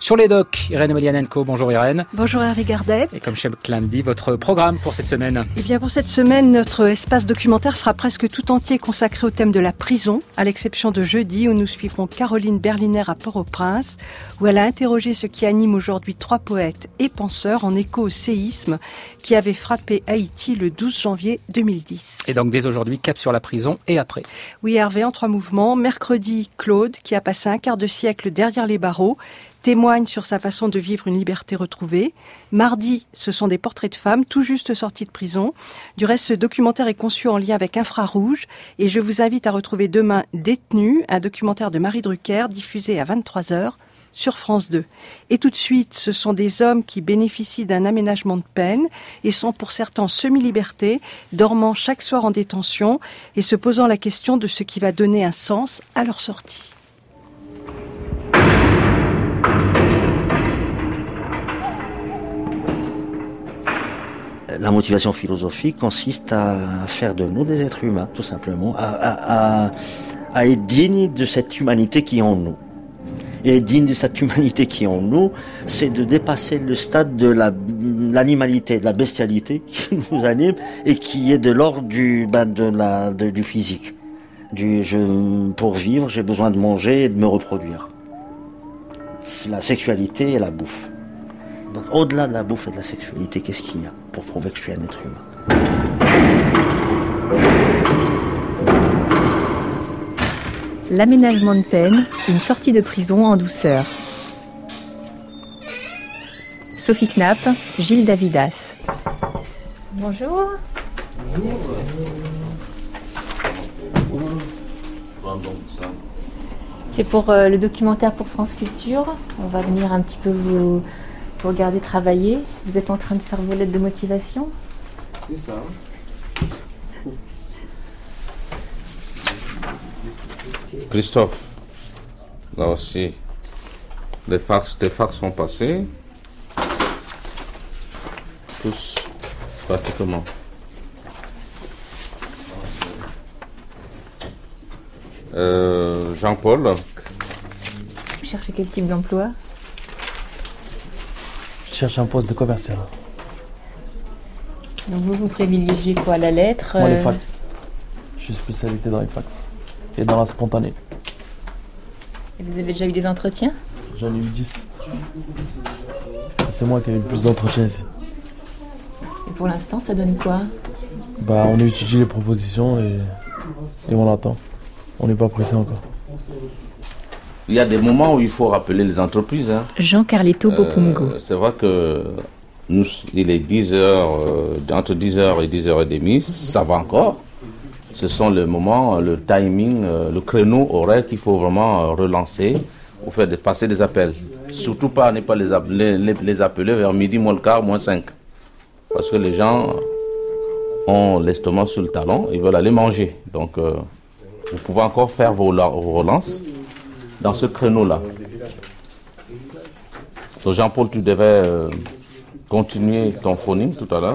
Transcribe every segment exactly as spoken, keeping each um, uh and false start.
sur les docks. Irène Emelianenko, bonjour Irène. Bonjour Hervé Gardet. Et comme Chemclin dit, votre programme pour cette semaine? Eh bien pour cette semaine, notre espace documentaire sera presque tout entier consacré au thème de la prison, à l'exception de jeudi où nous suivrons Caroline Berliner à Port-au-Prince, où elle a interrogé ce qui anime aujourd'hui trois poètes et penseurs en écho au séisme qui avait frappé Haïti le douze janvier deux mille dix. Et donc dès aujourd'hui, cap sur la prison et après. Oui Hervé, en trois mouvements. Mercredi, Claude, qui a passé un quart de siècle derrière les barreaux, témoigne sur sa façon de vivre une liberté retrouvée. Mardi, ce sont des portraits de femmes tout juste sorties de prison. Du reste, ce documentaire est conçu en lien avec Infrarouge et je vous invite à retrouver demain Détenu, un documentaire de Marie Drucker diffusé à vingt-trois heures sur France deux. Et tout de suite, ce sont des hommes qui bénéficient d'un aménagement de peine et sont pour certains en semi-liberté, dormant chaque soir en détention et se posant la question de ce qui va donner un sens à leur sortie. La motivation philosophique consiste à faire de nous des êtres humains, tout simplement, à, à, à, à être dignes de cette humanité qui est en nous. Et être digne de cette humanité qui est en nous, c'est de dépasser le stade de la, l'animalité, de la bestialité qui nous anime et qui est de l'ordre du, ben de la, de, du physique. Du, je, pour vivre, j'ai besoin de manger et de me reproduire. C'est la sexualité et la bouffe. Donc, au-delà de la bouffe et de la sexualité, qu'est-ce qu'il y a pour prouver que je suis un être humain? L'aménagement de peine, une sortie de prison en douceur. Sophie Knapp, Gilles Davidas. Bonjour. C'est pour euh, le documentaire pour France Culture. On va venir un petit peu vous... Vous regardez travailler, vous êtes en train de faire vos lettres de motivation? C'est ça. Christophe, là aussi, les fax, les fax sont passés. Tous, pratiquement. Euh, Jean-Paul. Vous cherchez quel type d'emploi? Je cherche un poste de commercial. Donc vous, vous privilégiez quoi? La lettre? Moi, euh... les fax. Je suis spécialité dans les fax. Et dans la spontanée. Et vous avez déjà eu des entretiens? J'en ai eu dix. C'est moi qui ai eu le plus d'entretiens ici. Et pour l'instant, ça donne quoi? Bah, on étudie les propositions et, et on attend. On n'est pas pressé encore. Il y a des moments où il faut rappeler les entreprises. Hein. Jean Carlito Bopungo. Euh, c'est vrai que nous, il est dix heures, euh, entre dix heures et dix heures trente, ça va encore. Ce sont les moments, le timing, euh, le créneau horaire qu'il faut vraiment euh, relancer pour faire des, passer des appels. Surtout pas ne pas les appeler, les, les appeler vers midi moins le quart, moins cinq. Parce que les gens ont l'estomac sur le talon, ils veulent aller manger. Donc, euh, vous pouvez encore faire vos, vos relances dans ce créneau-là. Donc Jean-Paul, tu devais euh, continuer ton phonème tout à l'heure.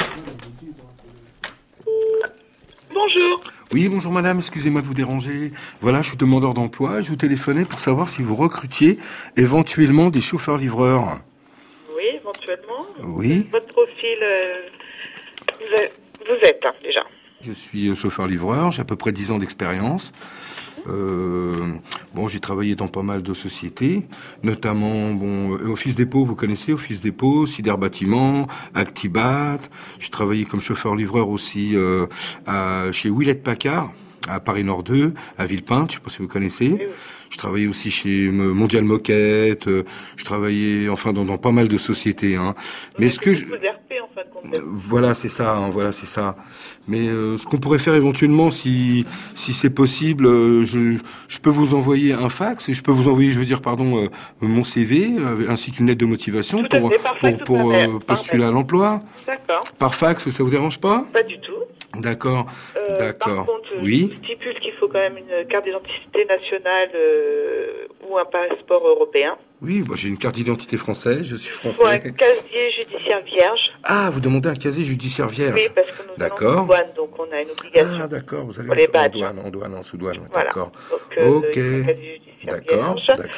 Bonjour. Oui, bonjour madame, excusez-moi de vous déranger. Voilà, je suis demandeur d'emploi. Je vous téléphonais pour savoir si vous recrutiez éventuellement des chauffeurs-livreurs. Oui, éventuellement. Oui. Votre profil, euh, vous êtes, vous êtes hein, déjà. Je suis chauffeur-livreur, j'ai à peu près dix ans d'expérience. Euh, bon, j'ai travaillé dans pas mal de sociétés, notamment bon, Office Dépôt, vous connaissez Office Dépôt, Sider Bâtiment, Actibat. J'ai travaillé comme chauffeur-livreur aussi euh, à, chez Hewlett Packard, à Paris Nord deux, à Villepinte, je sais pas si vous connaissez. Oui, oui. Je travaillais aussi chez Mondial Moquette. Euh, je travaillais, enfin, dans, dans pas mal de sociétés. Hein. Mais ce que je... Voilà, c'est ça. Hein, voilà, c'est ça. Mais euh, ce qu'on pourrait faire éventuellement, si si c'est possible, euh, je je peux vous envoyer un fax et je peux vous envoyer, je veux dire, pardon, euh, mon C V euh, ainsi qu'une lettre de motivation tout pour fait, par pour, pour, pour euh, postuler à l'emploi. D'accord. Par fax, ça vous dérange pas? Pas du tout. D'accord. Euh, D'accord. Par contre, oui. je stipule qu'il faut quand même une carte d'identité nationale euh, ou un passeport européen. Oui, moi j'ai une carte d'identité française, je suis français. Ou un casier judiciaire vierge. Ah, vous demandez un casier judiciaire vierge. Oui, parce que nous d'accord. allons en douane, donc on a une obligation. Ah, d'accord, vous allez pour les en badges. douane, en douane, en sous-douane, voilà. d'accord. Donc, euh, ok, d'accord, d'accord.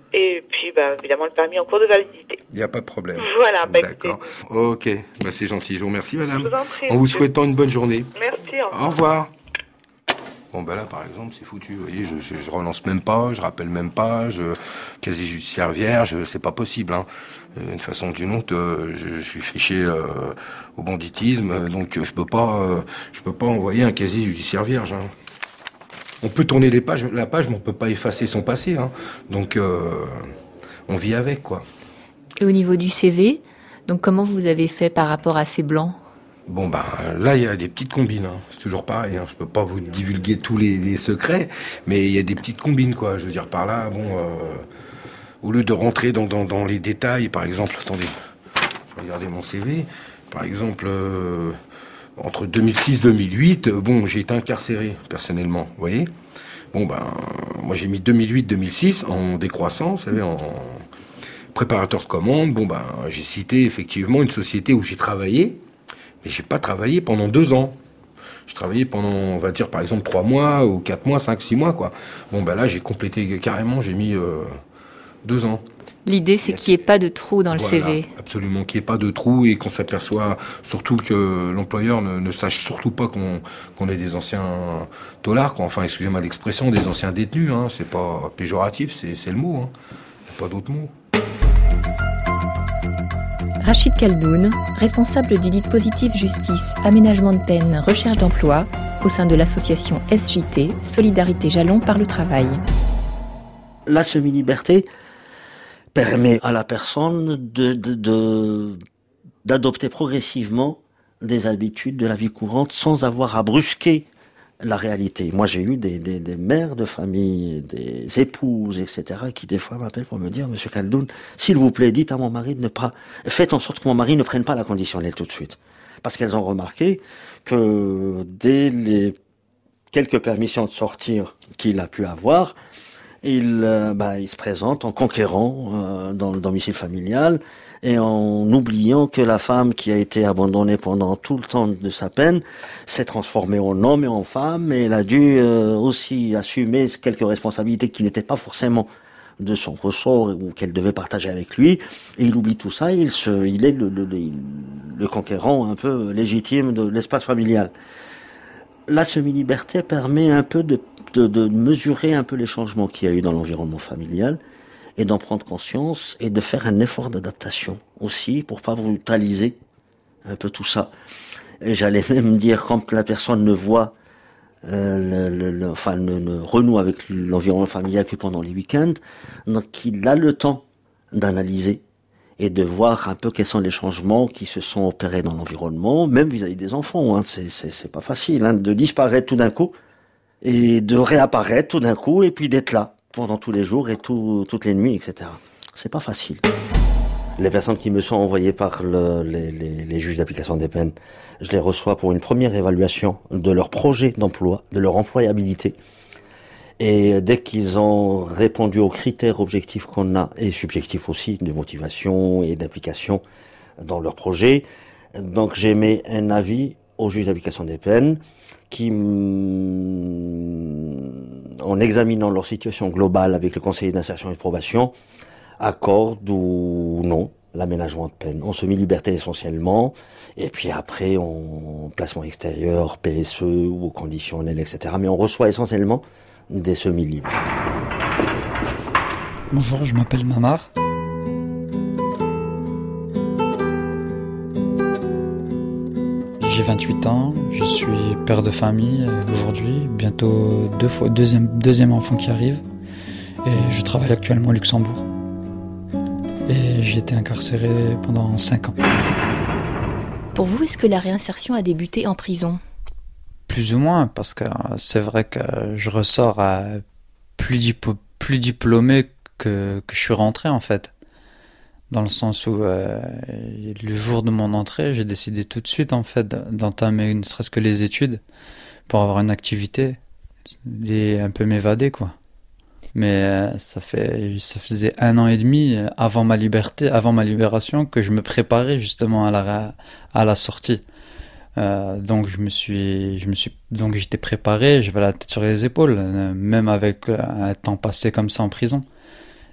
Et puis, bah, évidemment, le permis en cours de validité. Il n'y a pas de problème. Voilà, bah, D'accord. Ok, bah, c'est gentil. Je vous remercie, madame. Je vous en prie. En vous souhaitant une bonne journée. Merci. Au revoir. Au revoir. Bon, ben là, par exemple, c'est foutu. Vous voyez, je, je, je relance même pas, je rappelle même pas, je, casier judiciaire vierge, c'est pas possible, hein. D'une façon ou d'une autre, euh, je, je suis fiché euh, au banditisme, donc je peux pas, euh, je peux pas envoyer un casier judiciaire vierge, hein. On peut tourner les pages, la page, mais on peut pas effacer son passé, hein. Donc, euh, on vit avec, quoi. Et au niveau du C V, donc comment vous avez fait par rapport à ces blancs ? Bon, ben là, il y a des petites combines, hein. C'est toujours pareil, hein. Je peux pas vous divulguer tous les, les secrets, mais il y a des petites combines, quoi. Je veux dire, par là, bon, euh, au lieu de rentrer dans, dans, dans les détails, par exemple, attendez, je vais regarder mon C V, par exemple, euh, entre deux mille six et deux mille huit, euh, bon, j'ai été incarcéré, personnellement, vous voyez. Bon, ben, moi j'ai mis deux mille huit deux mille six en décroissant, vous savez, en préparateur de commande. Bon, ben, j'ai cité effectivement une société où j'ai travaillé, mais j'ai pas travaillé pendant deux ans. J'ai travaillé pendant, on va dire, par exemple, trois mois ou quatre mois, cinq, six mois, quoi. Bon, ben là, j'ai complété carrément, j'ai mis euh, deux ans. L'idée, c'est qu'il n'y ait pas de trou dans le Voilà, C V. Absolument, qu'il n'y ait pas de trou et qu'on s'aperçoit surtout que l'employeur ne, ne sache surtout pas qu'on qu'on est des anciens taulards, quoi. Enfin, excusez-moi l'expression, des anciens détenus, hein. C'est pas péjoratif, c'est, c'est le mot, hein. Il n'y a pas d'autre mot. Rachid Khaldoun, responsable du dispositif Justice, Aménagement de peine, Recherche d'emploi, au sein de l'association S J T, Solidarité Jalons par le travail. La semi-liberté permet à la personne de, de, de, d'adopter progressivement des habitudes de la vie courante sans avoir à brusquer la réalité. Moi, j'ai eu des, des, des mères de famille, des épouses, et cetera, qui des fois m'appellent pour me dire, Monsieur Khaldoun, s'il vous plaît, dites à mon mari de ne pas, faites en sorte que mon mari ne prenne pas la conditionnelle tout de suite. Parce qu'elles ont remarqué que dès les quelques permissions de sortir qu'il a pu avoir, il, euh, bah, il se présente en conquérant euh, dans le domicile familial et en oubliant que la femme qui a été abandonnée pendant tout le temps de sa peine s'est transformée en homme et en femme, et elle a dû euh, aussi assumer quelques responsabilités qui n'étaient pas forcément de son ressort ou qu'elle devait partager avec lui, et il oublie tout ça et il, se, il est le, le, le, le conquérant un peu légitime de l'espace familial. La semi-liberté permet un peu de, de, de mesurer un peu les changements qu'il y a eu dans l'environnement familial et d'en prendre conscience et de faire un effort d'adaptation aussi pour pas brutaliser un peu tout ça. Et j'allais même dire, quand la personne ne voit, euh, le, le, le, enfin ne, ne renoue avec l'environnement familial que pendant les week-ends, donc il a le temps d'analyser et de voir un peu quels sont les changements qui se sont opérés dans l'environnement, même vis-à-vis des enfants, hein. C'est, c'est, c'est pas facile, hein, de disparaître tout d'un coup, et de réapparaître tout d'un coup, et puis d'être là, pendant tous les jours, et tout, toutes les nuits, et cetera. C'est pas facile. Les personnes qui me sont envoyées par le, les, les, les juges d'application des peines, je les reçois pour une première évaluation de leur projet d'emploi, de leur employabilité. Et dès qu'ils ont répondu aux critères objectifs qu'on a, et subjectifs aussi, de motivation et d'implication dans leur projet, donc j'émets un avis au juge d'application des peines qui, en examinant leur situation globale avec le conseiller d'insertion et de probation, accorde ou non l'aménagement de peine. En semi-liberté essentiellement, et puis après en placement extérieur, P S E ou conditionnel, et cetera. Mais on reçoit essentiellement des semi-libres. Bonjour, je m'appelle Mamar. J'ai vingt-huit ans, je suis père de famille aujourd'hui, bientôt deux fois, deuxième, deuxième enfant qui arrive, et je travaille actuellement au Luxembourg. Et j'ai été incarcéré pendant cinq ans. Pour vous, est-ce que la réinsertion a débuté en prison ? Plus ou moins, parce que c'est vrai que je ressors à plus, dip- plus diplômé que, que je suis rentré en fait. Dans le sens où euh, le jour de mon entrée, j'ai décidé tout de suite en fait d'entamer ne serait-ce que les études pour avoir une activité et un peu m'évader quoi. Mais euh, ça fait ça faisait un an et demi avant ma liberté, avant ma libération, que je me préparais justement à la à la sortie. Euh, donc je me suis, je me suis, donc j'étais préparé, j'avais la tête sur les épaules, euh, même avec un temps passé comme ça en prison.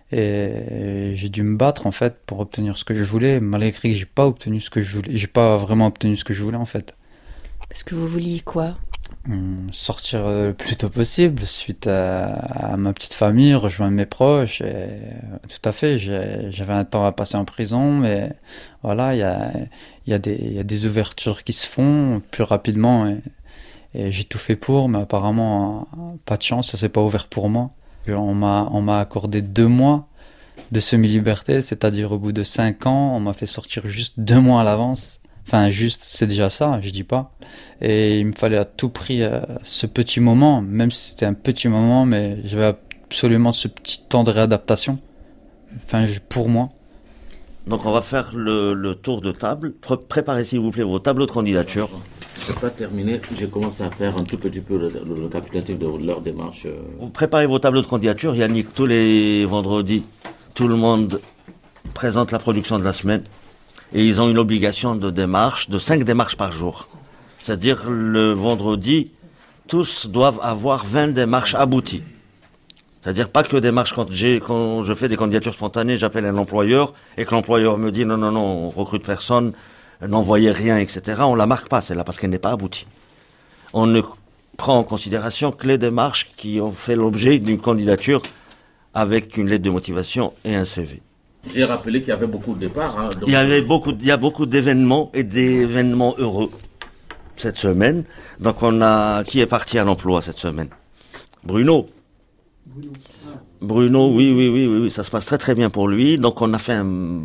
Et j'ai dû me battre en fait pour obtenir ce que je voulais, malgré que j'ai pas obtenu ce que je voulais. J'ai pas vraiment obtenu ce que je voulais en fait. Parce que vous vouliez quoi ? Hum, sortir le plus tôt possible suite à, à ma petite famille, rejoindre mes proches. Et, tout à fait, j'ai, j'avais un temps à passer en prison, mais voilà, il y a, y a des, y a des ouvertures qui se font plus rapidement. Et, et j'ai tout fait pour, mais apparemment, pas de chance, ça s'est pas ouvert pour moi. On m'a, on m'a accordé deux mois de semi-liberté, c'est-à-dire au bout de cinq ans, on m'a fait sortir juste deux mois à l'avance. Enfin, juste, c'est déjà ça, je dis pas. Et il me fallait à tout prix euh, ce petit moment, même si c'était un petit moment, mais j'avais absolument ce petit temps de réadaptation. Enfin, je, pour moi. Donc on va faire le, le tour de table. Pré- préparez s'il vous plaît vos tableaux de candidature. Je n'ai pas terminé, j'ai commencé à faire un tout petit peu le, le, le capitatif de leur démarche. Euh... Vous préparez vos tableaux de candidature. Yannick, tous les vendredis, tout le monde présente la production de la semaine. Et ils ont une obligation de démarche, de cinq démarches par jour. C'est-à-dire, le vendredi, tous doivent avoir vingt démarches abouties. C'est-à-dire, pas que démarches quand j'ai, quand je fais des candidatures spontanées, j'appelle un employeur, et que l'employeur me dit non, non, non, on recrute personne, n'envoyez rien, et cetera. On la marque pas, celle-là, parce qu'elle n'est pas aboutie. On ne prend en considération que les démarches qui ont fait l'objet d'une candidature avec une lettre de motivation et un C V. J'ai rappelé qu'il y avait beaucoup de départs. Hein, donc... Il y avait beaucoup, il y a beaucoup d'événements et d'événements heureux cette semaine. Donc on a, qui est parti à l'emploi cette semaine? Bruno. Bruno. Ah. Bruno, oui, oui, oui, oui, oui, ça se passe très très bien pour lui. Donc on a fait un,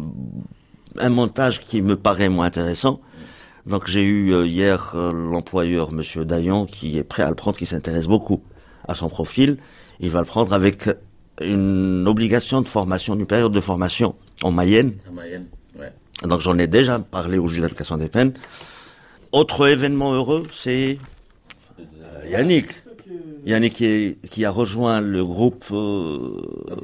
un montage qui me paraît moins intéressant. Donc j'ai eu euh, hier euh, l'employeur, Monsieur Daillon, qui est prêt à le prendre, qui s'intéresse beaucoup à son profil. Il va le prendre avec une obligation de formation, une période de formation en Mayenne. En Mayenne, ouais. Donc j'en ai déjà parlé au juge d'application des peines. Autre événement heureux, c'est euh, Yannick. Yannick qui, est, qui a rejoint le groupe euh,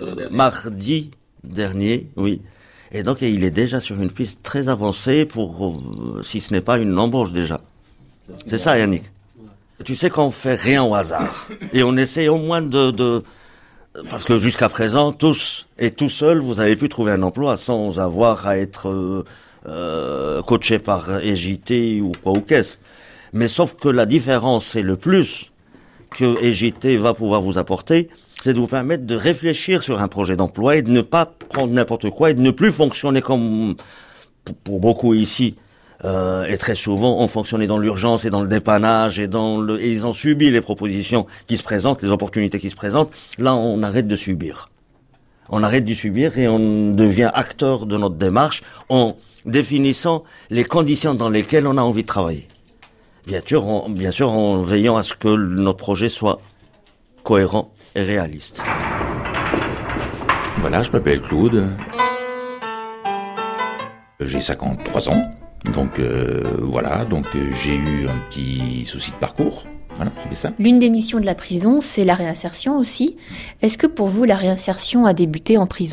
mardi dernier, oui. Et donc il est déjà sur une piste très avancée pour, euh, si ce n'est pas une embauche déjà. C'est ça, Yannick. Tu sais qu'on fait rien au hasard. Et on essaie au moins de... de parce que jusqu'à présent, tous et tout seuls, vous avez pu trouver un emploi sans avoir à être euh, euh, coaché par E J T ou quoi ou qu'est-ce. Mais sauf que la différence, et le plus que E J T va pouvoir vous apporter, c'est de vous permettre de réfléchir sur un projet d'emploi et de ne pas prendre n'importe quoi et de ne plus fonctionner comme, pour beaucoup ici, Euh, et très souvent, on fonctionnait dans l'urgence et dans le dépannage et dans le, et ils ont subi les propositions qui se présentent, les opportunités qui se présentent. Là, on arrête de subir. On arrête de subir et on devient acteur de notre démarche en définissant les conditions dans lesquelles on a envie de travailler. Bien sûr, en, bien sûr, en veillant à ce que notre projet soit cohérent et réaliste. Voilà, je m'appelle Claude. J'ai cinquante-trois ans. Donc euh, voilà, donc euh, j'ai eu un petit souci de parcours. Voilà, c'est ça. L'une des missions de la prison, c'est la réinsertion aussi. Est-ce que pour vous, la réinsertion a débuté en prison ?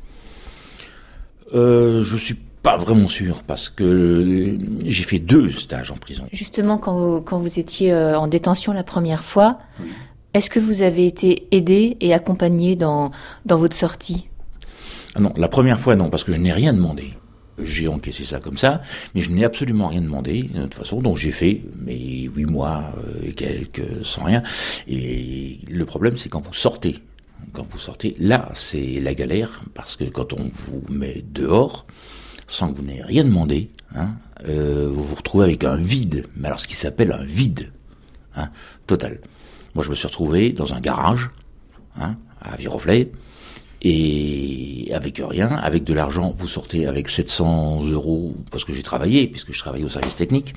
euh, Je suis pas vraiment sûr parce que euh, j'ai fait deux stages en prison. Justement, quand vous, quand vous étiez euh, en détention la première fois, oui. Est-ce que vous avez été aidé et accompagné dans, dans votre sortie ? Ah non, la première fois non, parce que je n'ai rien demandé. J'ai encaissé ça comme ça, mais je n'ai absolument rien demandé, de toute façon, donc j'ai fait mes huit mois et quelques sans rien. Et le problème, c'est quand vous sortez. Quand vous sortez, là, c'est la galère, parce que quand on vous met dehors, sans que vous n'ayez rien demandé, hein, euh, vous vous retrouvez avec un vide, mais alors ce qui s'appelle un vide, hein, total. Moi, je me suis retrouvé dans un garage, hein, à Viroflay, et avec rien, avec de l'argent, vous sortez avec sept cents euros, parce que j'ai travaillé, puisque je travaillais au service technique.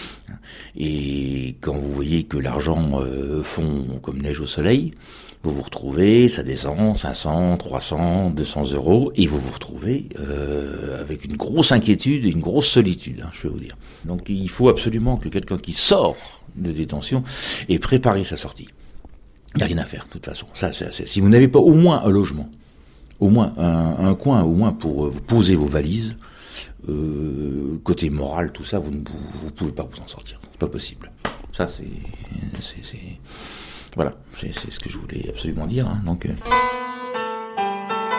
Et quand vous voyez que l'argent euh, fond comme neige au soleil, vous vous retrouvez, ça descend, cinq cents, trois cents, deux cents euros, et vous vous retrouvez euh, avec une grosse inquiétude et une grosse solitude, hein, je vais vous dire. Donc il faut absolument que quelqu'un qui sort de détention ait préparé sa sortie. Il n'y a rien à faire, de toute façon. Ça, c'est, c'est, si vous n'avez pas au moins un logement, au moins un, un coin, au moins pour vous poser vos valises, euh, côté moral, tout ça, vous ne vous, vous pouvez pas vous en sortir. C'est pas possible. Ça, c'est, c'est, c'est voilà, c'est, c'est ce que je voulais absolument dire. Hein, donc. Euh...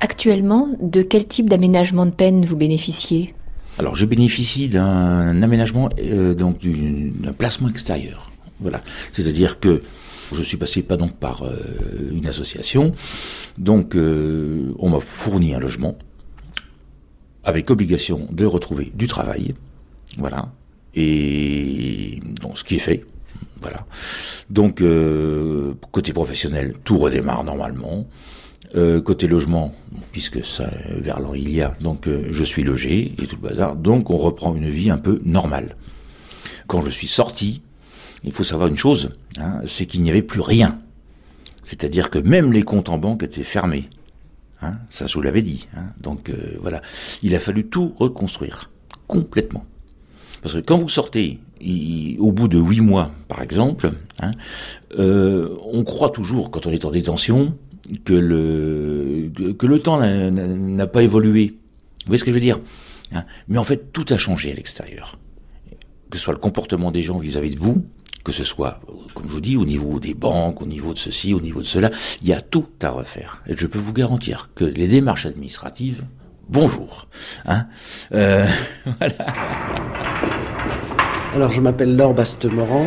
Actuellement, de quel type d'aménagement de peine vous bénéficiez ? Alors, je bénéficie d'un aménagement, euh, donc d'une- d'un placement extérieur. Voilà. C'est-à-dire que je suis passé pas donc par euh, une association, donc euh, on m'a fourni un logement avec obligation de retrouver du travail, voilà, et donc ce qui est fait, voilà. Donc euh, côté professionnel, tout redémarre normalement. Euh, côté logement, puisque ça, vers l'an il y a, donc euh, je suis logé et tout le bazar, donc on reprend une vie un peu normale. Quand je suis sorti, il faut savoir une chose, hein, c'est qu'il n'y avait plus rien. C'est-à-dire que même les comptes en banque étaient fermés. Hein, ça, je vous l'avais dit. Hein, donc euh, voilà, il a fallu tout reconstruire, complètement. Parce que quand vous sortez, il, au bout de huit mois, par exemple, hein, euh, on croit toujours, quand on est en détention, que le, que le temps n'a, n'a pas évolué. Vous voyez ce que je veux dire, hein? Mais en fait, tout a changé à l'extérieur. Que ce soit le comportement des gens vis-à-vis de vous, que ce soit, comme je vous dis, au niveau des banques, au niveau de ceci, au niveau de cela, il y a tout à refaire. Et je peux vous garantir que les démarches administratives, bonjour. Hein, euh, voilà. Alors, je m'appelle Laure Bastemoran.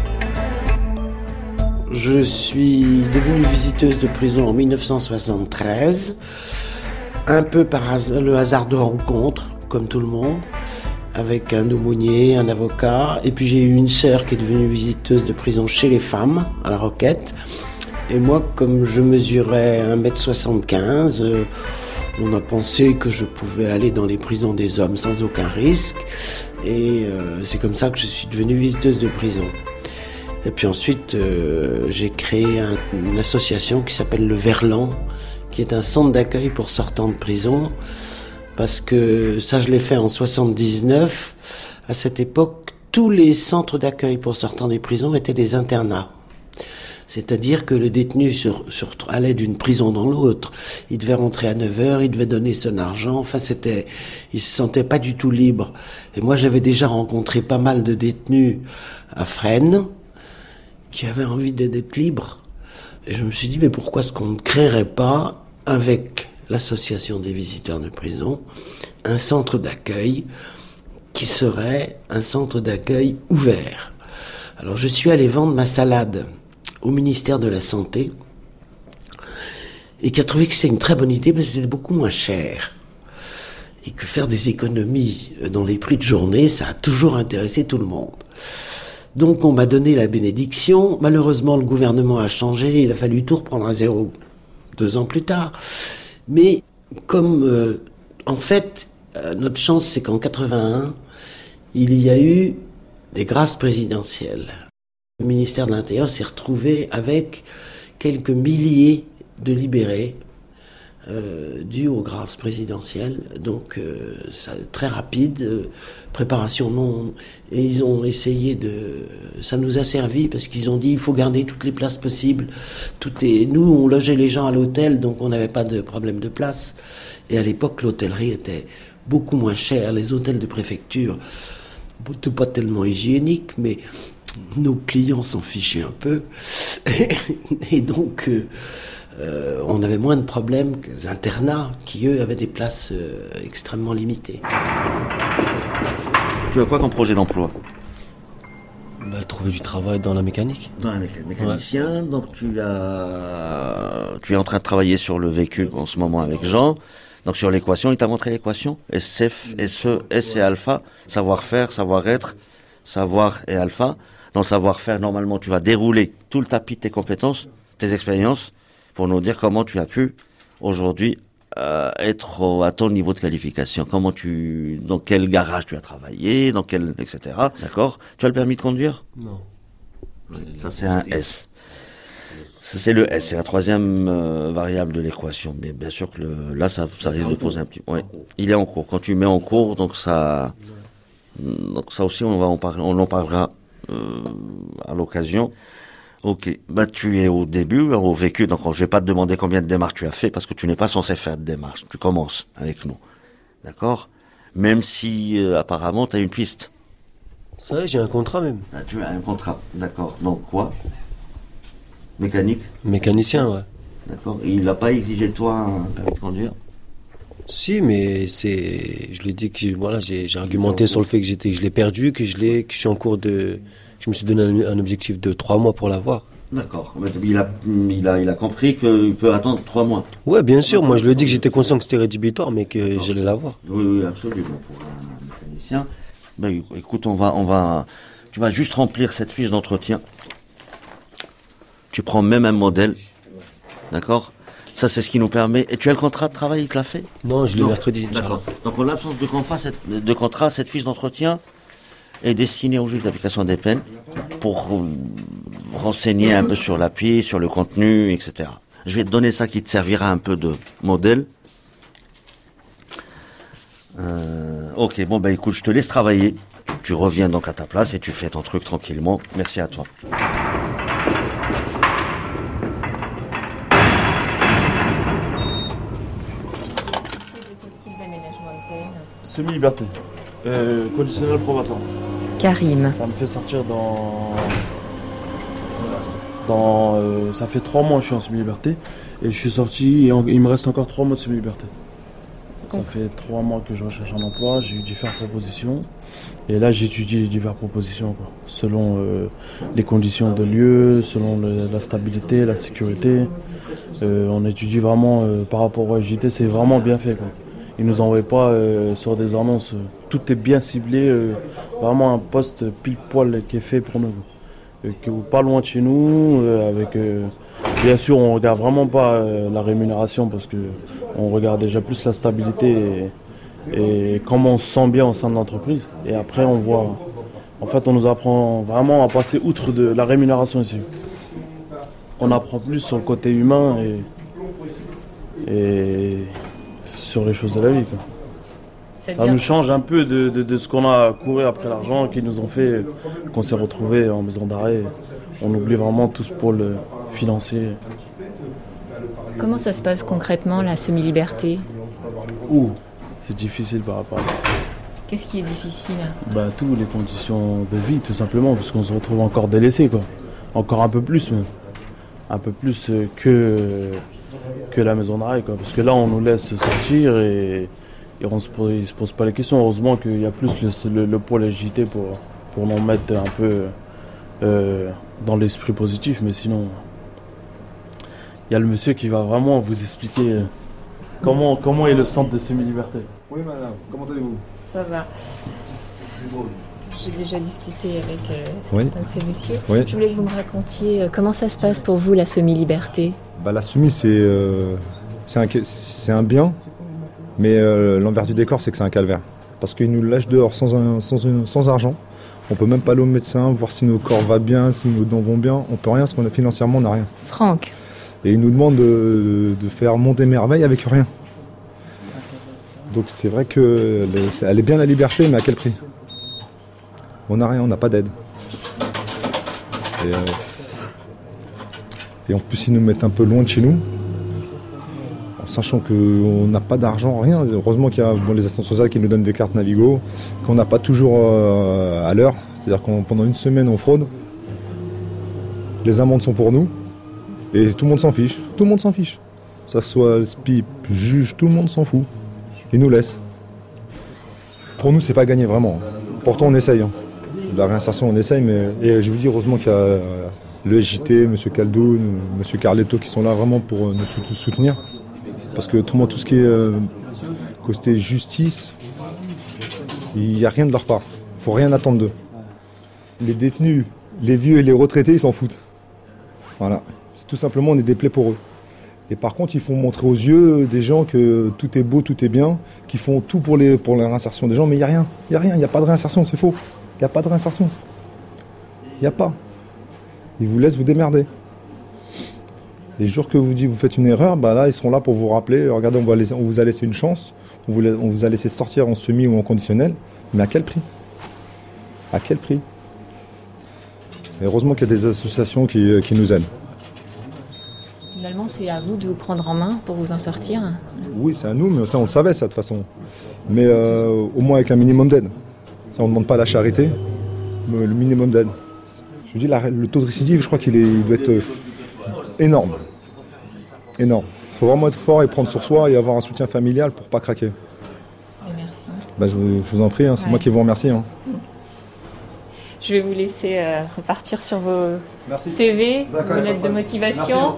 Je suis devenue visiteuse de prison en mille neuf cent soixante-treize, un peu par hasard, le hasard de rencontre, comme tout le monde, avec un aumônier, un avocat, et puis j'ai eu une sœur qui est devenue visiteuse de prison chez les femmes, à la Roquette. Et moi, comme je mesurais un mètre soixante-quinze, euh, on a pensé que je pouvais aller dans les prisons des hommes sans aucun risque, et euh, c'est comme ça que je suis devenue visiteuse de prison. Et puis ensuite, euh, j'ai créé un, une association qui s'appelle le Verlan, qui est un centre d'accueil pour sortants de prison, parce que ça, je l'ai fait en soixante-dix-neuf. À cette époque, tous les centres d'accueil pour sortants des prisons étaient des internats. C'est-à-dire que le détenu sur, sur, allait d'une prison dans l'autre. Il devait rentrer à neuf heures, il devait donner son argent. Enfin, c'était, il se sentait pas du tout libre. Et moi, j'avais déjà rencontré pas mal de détenus à Fresnes qui avaient envie d'être libres. Et je me suis dit, mais pourquoi est-ce qu'on ne créerait pas, avec l'association des visiteurs de prison, un centre d'accueil qui serait un centre d'accueil ouvert. Alors, je suis allé vendre ma salade au ministère de la Santé et qui a trouvé que c'était une très bonne idée parce que c'était beaucoup moins cher. Et que faire des économies dans les prix de journée, ça a toujours intéressé tout le monde. Donc on m'a donné la bénédiction. Malheureusement, le gouvernement a changé. Il a fallu tout reprendre à zéro deux ans plus tard. Mais comme, euh, en fait, euh, notre chance, c'est qu'en quatre-vingt-un, il y a eu des grâces présidentielles. Le ministère de l'Intérieur s'est retrouvé avec quelques milliers de libérés euh, dus aux grâces présidentielles. Donc, euh, ça, très rapide, euh, préparation non... Et ils ont essayé de... Ça nous a servi parce qu'ils ont dit il faut garder toutes les places possibles. Toutes les... Nous, on logeait les gens à l'hôtel, donc on n'avait pas de problème de place. Et à l'époque, l'hôtellerie était beaucoup moins chère. Les hôtels de préfecture, pas tellement hygiéniques, mais nos clients s'en fichaient un peu. Et donc... Euh, Euh, on avait moins de problèmes que les internats qui, eux, avaient des places euh, extrêmement limitées. Tu as quoi comme projet d'emploi ? Bah, trouver du travail dans la mécanique. Dans la mécanique. Mécanicien, ouais. Donc tu as, tu es en train de travailler sur le véhicule en ce moment avec Jean. Donc sur l'équation, il t'a montré l'équation. S F, S E, S et alpha. Savoir-faire, savoir-être, savoir et alpha. Dans le savoir-faire, normalement, tu vas dérouler tout le tapis de tes compétences, tes expériences, pour nous dire comment tu as pu aujourd'hui euh, être au, à ton niveau de qualification. Comment tu, dans quel garage tu as travaillé, dans quel, et cetera. D'accord ? Tu as le permis de conduire ? Non. Ça c'est un S. Ça c'est le S, c'est la troisième euh, variable de l'équation. Mais bien sûr que le, là ça, ça risque de poser un petit. Ouais. Il est en cours. Quand tu mets en cours, donc ça, donc ça aussi on va en parler, on en parlera euh, à l'occasion. Ok, bah tu es au début, au vécu, donc je vais pas te demander combien de démarches tu as fait parce que tu n'es pas censé faire de démarches. Tu commences avec nous, d'accord ? Même si euh, apparemment tu as une piste. Ça, j'ai un contrat même. Ah, tu as un contrat, d'accord. Donc quoi ? Mécanique ? Mécanicien, ouais. D'accord. Et il n'a pas exigé de toi un permis de conduire ? Si, mais c'est, je lui ai dit que voilà, j'ai, j'ai argumenté sur le fait que j'étais, je l'ai perdu, que je l'ai, que je suis en cours de, que je me suis donné un, un objectif de trois mois pour l'avoir. D'accord. Il a, il a, il a compris qu'il peut attendre trois mois. Ouais, bien sûr. Moi, je lui ai dit que j'étais conscient que c'était rédhibitoire, mais que d'accord. J'allais l'avoir. Oui, oui, absolument. Pour un mécanicien. Ben, écoute, on va, on va, tu vas juste remplir cette fiche d'entretien. Tu prends même un modèle. D'accord? Ça, c'est ce qui nous permet. Et tu as le contrat de travail, il te l'a fait? Non, je l'ai mercredi. D'accord. Donc, en l'absence de contrat, cette, de contrat, cette fiche d'entretien est destinée au juge d'application des peines pour renseigner un peu sur l'appui, sur le contenu, et cetera. Je vais te donner ça qui te servira un peu de modèle. Euh, ok, bon ben écoute, je te laisse travailler. Tu reviens donc à ta place et tu fais ton truc tranquillement. Merci à toi. Semi-liberté. Euh, conditionnel probatoire. Karim. Ça me fait sortir dans... dans euh, ça fait trois mois que je suis en semi-liberté. Et je suis sorti et en... il me reste encore trois mois de semi-liberté. Ça fait trois mois que je recherche un emploi, j'ai eu différentes propositions. Et là, j'étudie les diverses propositions, quoi. Selon euh, les conditions de lieu, selon le, la stabilité, la sécurité. Euh, on étudie vraiment euh, par rapport au S J T, c'est vraiment bien fait, quoi. Ils ne nous envoient pas euh, sur des annonces. Tout est bien ciblé. Euh, vraiment un poste pile poil qui est fait pour nous. Euh, qui est pas loin de chez nous. Euh, avec, euh, bien sûr, on ne regarde vraiment pas euh, la rémunération parce qu'on regarde déjà plus la stabilité et, et comment on se sent bien au sein de l'entreprise. Et après, on voit. En fait, on nous apprend vraiment à passer outre de la rémunération ici. On apprend plus sur le côté humain et. et sur les choses de la vie, quoi. Ça nous change un peu de, de, de ce qu'on a couru après l'argent, qui nous ont fait qu'on s'est retrouvés en maison d'arrêt. On oublie vraiment tout ce pôle financier. Comment ça se passe concrètement, la semi-liberté? Ouh, c'est difficile par rapport à ça. Qu'est-ce qui est difficile? Bah, toutes les conditions de vie, tout simplement, parce qu'on se retrouve encore délaissé, quoi. Encore un peu plus, même. Un peu plus que... que la maison d'arrêt, quoi. Parce que là, on nous laisse sortir et, et on se pose, se pose pas les questions. Heureusement qu'il y a plus le, le, le pôle S J T pour, pour nous mettre un peu euh, dans l'esprit positif. Mais sinon, il y a le monsieur qui va vraiment vous expliquer comment, comment est le centre de semi-liberté. Oui, madame. Comment allez-vous? Ça va. J'ai déjà discuté avec euh, oui. certains de ces messieurs. Oui. Je voulais que vous me racontiez euh, comment ça se passe pour vous, la semi-liberté. Bah, la semi, c'est, euh, c'est, un, c'est un bien, mais euh, l'envers du décor, c'est que c'est un calvaire. Parce qu'ils nous lâchent dehors sans, un, sans, un, sans argent. On peut même pas aller au médecin, voir si nos corps vont bien, si nos dents vont bien. On peut rien, parce qu'on a financièrement, on n'a rien. Franck. Et ils nous demandent de, de faire monter merveille avec rien. Donc c'est vrai qu'elle est bien la liberté, mais à quel prix? On n'a rien, on n'a pas d'aide. Et, euh, et en plus, ils nous mettent un peu loin de chez nous, en sachant qu'on n'a pas d'argent, rien. Heureusement qu'il y a bon, les assistants sociaux qui nous donnent des cartes Navigo, qu'on n'a pas toujours euh, à l'heure. C'est-à-dire que pendant une semaine, on fraude. Les amendes sont pour nous. Et tout le monde s'en fiche. Tout le monde s'en fiche. Que ce soit le S P I P, juge, tout le monde s'en fout. Ils nous laissent. Pour nous, c'est pas gagné vraiment. Pourtant, on essaye. Hein. La réinsertion, on essaye, mais et je vous dis heureusement qu'il y a le S J T, M. Caldoun, M. Carletto qui sont là vraiment pour nous soutenir. Parce que tout, tout ce qui est euh, côté justice, il n'y a rien de leur part. Il ne faut rien attendre d'eux. Les détenus, les vieux et les retraités, ils s'en foutent. Voilà. C'est tout simplement, on est des plaies pour eux. Et par contre, ils font montrer aux yeux des gens que tout est beau, tout est bien, qui font tout pour, les, pour la réinsertion des gens, mais il n'y a rien. Il n'y a rien, il n'y a pas de réinsertion, c'est faux. Il n'y a pas de réinsertion. Il n'y a pas. Ils vous laissent vous démerder. Les jours que vous dites vous faites une erreur, bah là, ils seront là pour vous rappeler, regardez, on, va laisser, on vous a laissé une chance, on vous, on vous a laissé sortir en semi ou en conditionnel, mais à quel prix? À quel prix? Et heureusement qu'il y a des associations qui, qui nous aident. Finalement, c'est à vous de vous prendre en main pour vous en sortir. Oui, c'est à nous, mais ça, on le savait, ça, de toute façon. Mais euh, au moins avec un minimum d'aide. Ça, on ne demande pas la charité, mais le minimum d'aide. Je vous dis, la, le taux de récidive, je crois qu'il est, il doit être euh, énorme. Énorme. faut vraiment être fort et prendre sur soi et avoir un soutien familial pour pas craquer. Merci. Bah, je, je vous en prie, hein, c'est ouais. moi qui vous remercie. Hein. Je vais vous laisser euh, repartir sur vos Merci. C V, D'accord, vos lettres de motivation.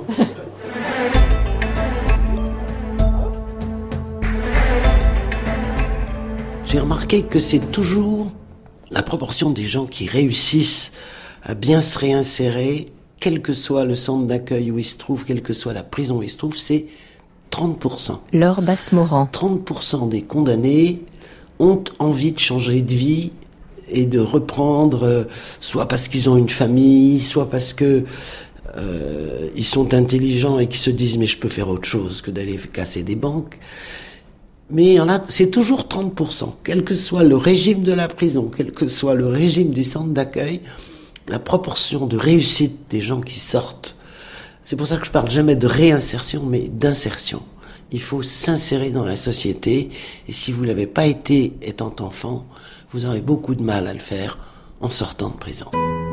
J'ai remarqué que c'est toujours la proportion des gens qui réussissent à bien se réinsérer, quel que soit le centre d'accueil où ils se trouvent, quelle que soit la prison où ils se trouvent, c'est trente pour cent. Laure Bast-Morand. trente pour cent des condamnés ont envie de changer de vie et de reprendre, euh, soit parce qu'ils ont une famille, soit parce que euh, ils sont intelligents et qu'ils se disent « mais je peux faire autre chose que d'aller casser des banques ». Mais il y en a, c'est toujours trente pour cent. Quel que soit le régime de la prison, quel que soit le régime du centre d'accueil, la proportion de réussite des gens qui sortent, c'est pour ça que je parle jamais de réinsertion, mais d'insertion. Il faut s'insérer dans la société, et si vous l'avez pas été étant enfant, vous aurez beaucoup de mal à le faire en sortant de prison.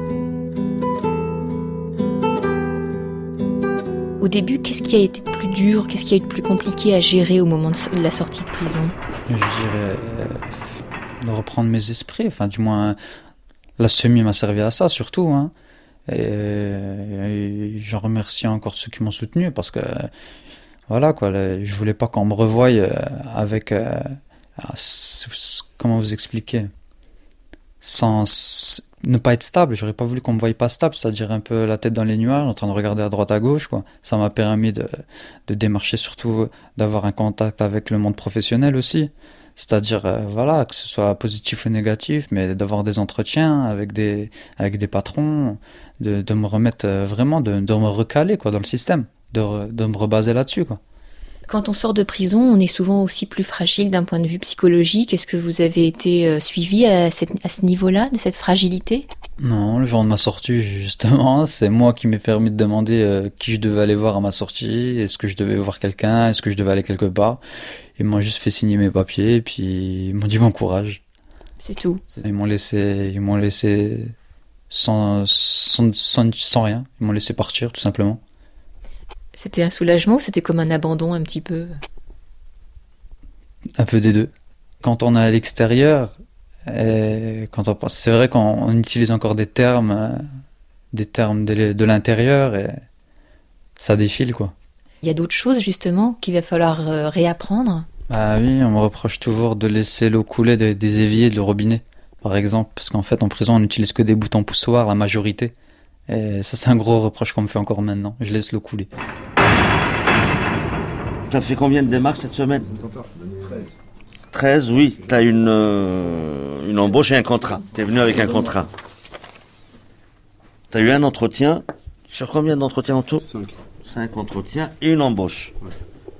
Au début, qu'est-ce qui a été de plus dur, qu'est-ce qui a été de plus compliqué à gérer au moment de la sortie de prison ? Je dirais euh, de reprendre mes esprits, enfin du moins la semi m'a servi à ça surtout. Hein. Et, et je remercie encore ceux qui m'ont soutenu parce que voilà quoi, là, je voulais pas qu'on me revoie avec euh, comment vous expliquer, sans ne pas être stable. J'aurais pas voulu qu'on me voie pas stable, c'est-à-dire un peu la tête dans les nuages, en train de regarder à droite à gauche, quoi. Ça m'a permis de, de démarcher, surtout d'avoir un contact avec le monde professionnel aussi. C'est-à-dire, euh, voilà, que ce soit positif ou négatif, mais d'avoir des entretiens avec des, avec des patrons, de, de me remettre vraiment, de, de me recaler, quoi, dans le système, de, de me rebaser là-dessus, quoi. Quand on sort de prison, on est souvent aussi plus fragile d'un point de vue psychologique. Est-ce que vous avez été euh, suivi à, cette, à ce niveau-là, de cette fragilité ? Non, le jour de ma sortie, justement, c'est moi qui m'ai permis de demander euh, qui je devais aller voir à ma sortie. Est-ce que je devais voir quelqu'un ? Est-ce que je devais aller quelque part ? Ils m'ont juste fait signer mes papiers et puis ils m'ont dit bon courage. C'est tout. Ils m'ont laissé, ils m'ont laissé sans, sans, sans, sans rien. Ils m'ont laissé partir, tout simplement. C'était un soulagement ou c'était comme un abandon un petit peu ? Un peu des deux. Quand on est à l'extérieur, et quand on pense, c'est vrai qu'on utilise encore des termes, des termes de, de l'intérieur et ça défile quoi. Il y a d'autres choses justement qu'il va falloir euh, réapprendre ? Ah oui, on me reproche toujours de laisser l'eau couler des, des éviers, de le robinet, par exemple, parce qu'en fait en prison on n'utilise que des boutons poussoirs, la majorité. Et ça, c'est un gros reproche qu'on me fait encore maintenant. Je laisse l'eau couler. T'as fait combien de démarches cette semaine ? treize. treize, oui. T'as une, euh, une embauche et un contrat. T'es venu avec un contrat. T'as eu un entretien. Sur combien d'entretiens en tout ? Cinq. Cinq entretiens et une embauche. Ouais.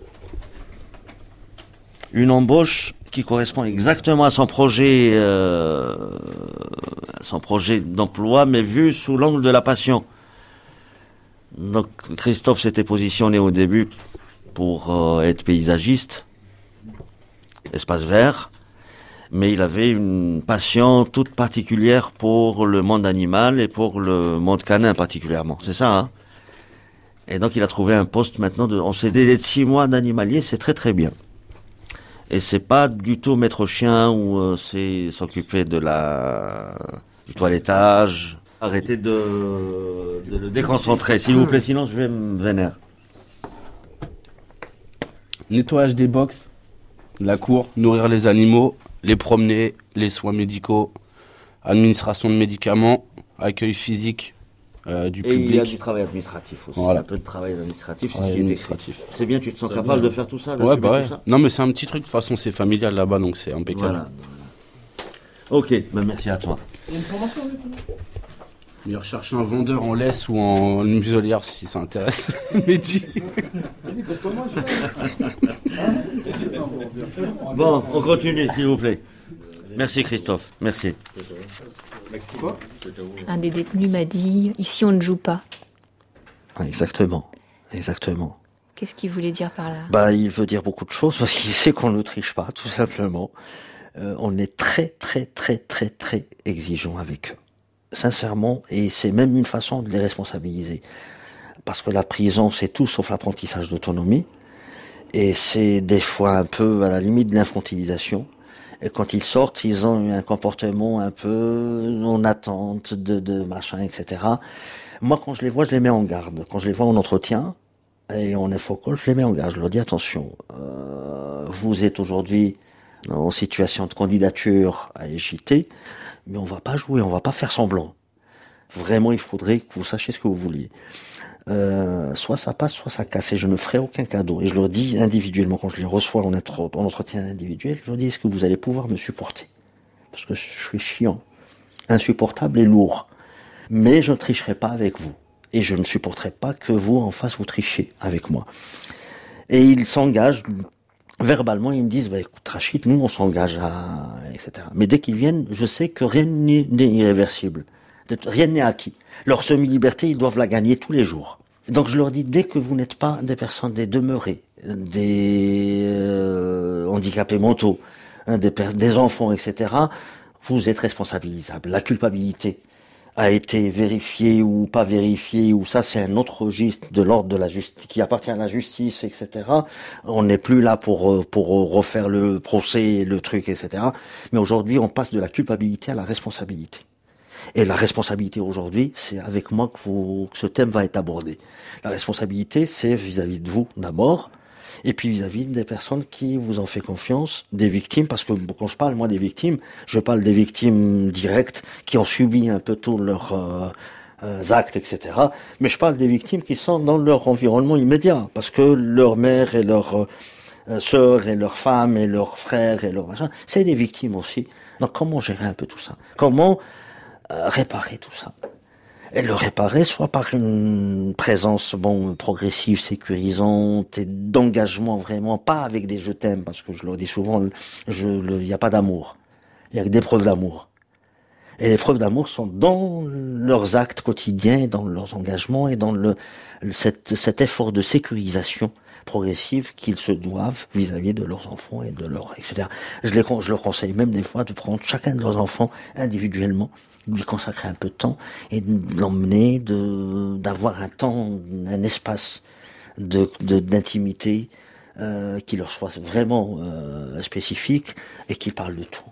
Une embauche qui correspond exactement à son projet, euh, à son projet d'emploi, mais vu sous l'angle de la passion. Donc Christophe s'était positionné au début pour euh, être paysagiste, espace vert, mais il avait une passion toute particulière pour le monde animal et pour le monde canin particulièrement. C'est ça, hein ? Et donc il a trouvé un poste maintenant de, en C D D de six mois d'animalier, c'est très très bien. Et c'est pas du tout maître chien ou euh, c'est s'occuper de la du toilettage. Arrêtez de, de le déconcentrer, s'il vous plaît, sinon je vais me vénère. Nettoyage des box, la cour, nourrir les animaux, les promener, les soins médicaux, administration de médicaments, accueil physique euh, du et public. Et il y a du travail administratif aussi, voilà. Un peu de travail administratif, c'est ce qui est écrit. C'est bien, tu te sens capable de faire tout ça, ouais, bah ouais. Tout ça. Non mais c'est un petit truc, de toute façon c'est familial là-bas, donc c'est impeccable. Voilà. Ok, ben merci à toi. Il y a une formation avec vous ? Il recherche un vendeur en laisse ou en muselière si ça intéresse. Mehdi. Vas-y, parce-toi moi, je Bon, on continue, s'il vous plaît. Merci Christophe, merci. Quoi ? Un des détenus m'a dit « Ici, on ne joue pas ». Exactement, exactement. Qu'est-ce qu'il voulait dire par là ? Bah, il veut dire beaucoup de choses parce qu'il sait qu'on ne triche pas, tout simplement. Euh, on est très, très, très, très, très exigeant avec eux. Sincèrement, et c'est même une façon de les responsabiliser. Parce que la prison, c'est tout sauf l'apprentissage d'autonomie. Et c'est des fois un peu à la limite de l'infantilisation. Et quand ils sortent, ils ont un comportement un peu en attente de, de machin, et cetera. Moi, quand je les vois, je les mets en garde. Quand je les vois en entretien et en infocall, je les mets en garde. Je leur dis attention, euh, vous êtes aujourd'hui en situation de candidature à S J T, mais on va pas jouer, on va pas faire semblant. Vraiment, il faudrait que vous sachiez ce que vous vouliez. Euh, soit ça passe, soit ça casse, et je ne ferai aucun cadeau. Et je leur dis individuellement, quand je les reçois en, intro, en entretien individuel, je leur dis, est-ce que vous allez pouvoir me supporter? Parce que je suis chiant, insupportable et lourd. Mais je ne tricherai pas avec vous. Et je ne supporterai pas que vous, en face, vous trichiez avec moi. Et ils s'engagent, verbalement, ils me disent, bah, écoute, Rachid, nous, on s'engage à, et cetera. Mais dès qu'ils viennent, je sais que rien n'est irréversible. Rien n'est acquis. Leur semi-liberté, ils doivent la gagner tous les jours. Donc je leur dis, dès que vous n'êtes pas des personnes, des demeurés, des euh, handicapés mentaux, hein, des, des enfants, et cetera, vous êtes responsabilisables. La culpabilité a été vérifiée ou pas vérifiée, ou ça c'est un autre registre de l'ordre de la justice, qui appartient à la justice, et cetera. On n'est plus là pour pour refaire le procès, le truc, et cetera. Mais aujourd'hui, on passe de la culpabilité à la responsabilité. Et la responsabilité aujourd'hui, c'est avec moi que, vous, que ce thème va être abordé. La responsabilité, c'est vis-à-vis de vous d'abord, et puis vis-à-vis des personnes qui vous ont fait confiance, des victimes, parce que quand je parle, moi, des victimes, je parle des victimes directes qui ont subi un peu tous leurs euh, euh, actes, et cetera. Mais je parle des victimes qui sont dans leur environnement immédiat, parce que leur mère et leur euh, sœur et leur femme et leurs frères et leurs machins, c'est des victimes aussi. Donc comment gérer un peu tout ça? Comment Euh, réparer tout ça. Et le réparer soit par une présence bon progressive, sécurisante et d'engagement vraiment, pas avec des je t'aime, parce que je leur dis souvent, il n'y a pas d'amour, il y a que des preuves d'amour. Et les preuves d'amour sont dans leurs actes quotidiens, dans leurs engagements et dans le, cet, cet effort de sécurisation progressive qu'ils se doivent vis-à-vis de leurs enfants et de leurs, et cetera. Je, les, je leur conseille même des fois de prendre chacun de leurs enfants individuellement, de lui consacrer un peu de temps et de l'emmener, de, d'avoir un temps, un espace de, de, d'intimité euh, qui leur soit vraiment euh, spécifique et qui parle de tout.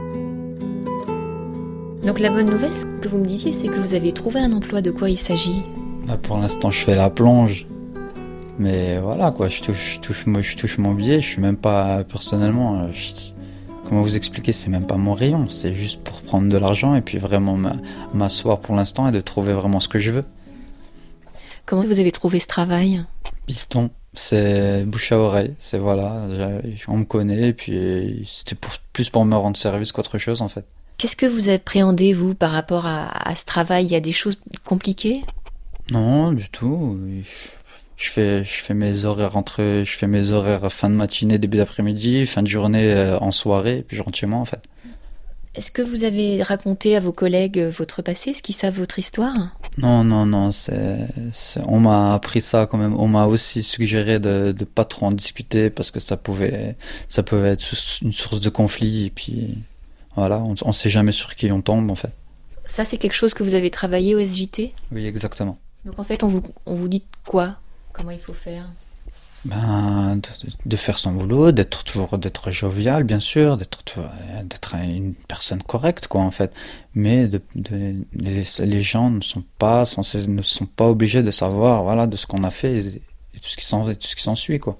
Donc la bonne nouvelle, ce que vous me disiez, c'est que vous avez trouvé un emploi. De quoi il s'agit? Bah pour l'instant, je fais la plonge. Mais voilà, quoi, je touche, je touche, moi, je touche mon billet, je suis même pas, personnellement, je, comment vous expliquer, c'est même pas mon rayon, c'est juste pour prendre de l'argent et puis vraiment m'asseoir pour l'instant et de trouver vraiment ce que je veux. Comment vous avez trouvé ce travail? Piston, c'est bouche à oreille, c'est voilà, on me connaît et puis c'était pour, plus pour me rendre service qu'autre chose en fait. Qu'est-ce que vous appréhendez, vous, par rapport à, à ce travail? Il y a des choses compliquées? Non, du tout. Je... Je fais, je fais mes horaires entre, je fais mes horaires fin de matinée, début d'après-midi, fin de journée euh, en soirée, et puis je rentre chez moi en fait. Est-ce que vous avez raconté à vos collègues votre passé? Est-ce qu'ils savent votre histoire? Non, non, non, c'est, c'est, on m'a appris ça quand même. On m'a aussi suggéré de, de pas trop en discuter parce que ça pouvait, ça pouvait être une source de conflit, et puis voilà, on, on sait jamais sur qui on tombe en fait. Ça, c'est quelque chose que vous avez travaillé au S J T? Oui, exactement. Donc en fait, on vous, on vous dit quoi? Comment il faut faire? Ben, de, de faire son boulot, d'être toujours, d'être jovial, bien sûr, d'être, d'être une personne correcte, quoi, en fait. Mais de, de, les, les gens ne sont pas censés, ne sont pas obligés de savoir, voilà, de ce qu'on a fait et, et tout ce qui s'en, et tout ce qui s'ensuit, quoi.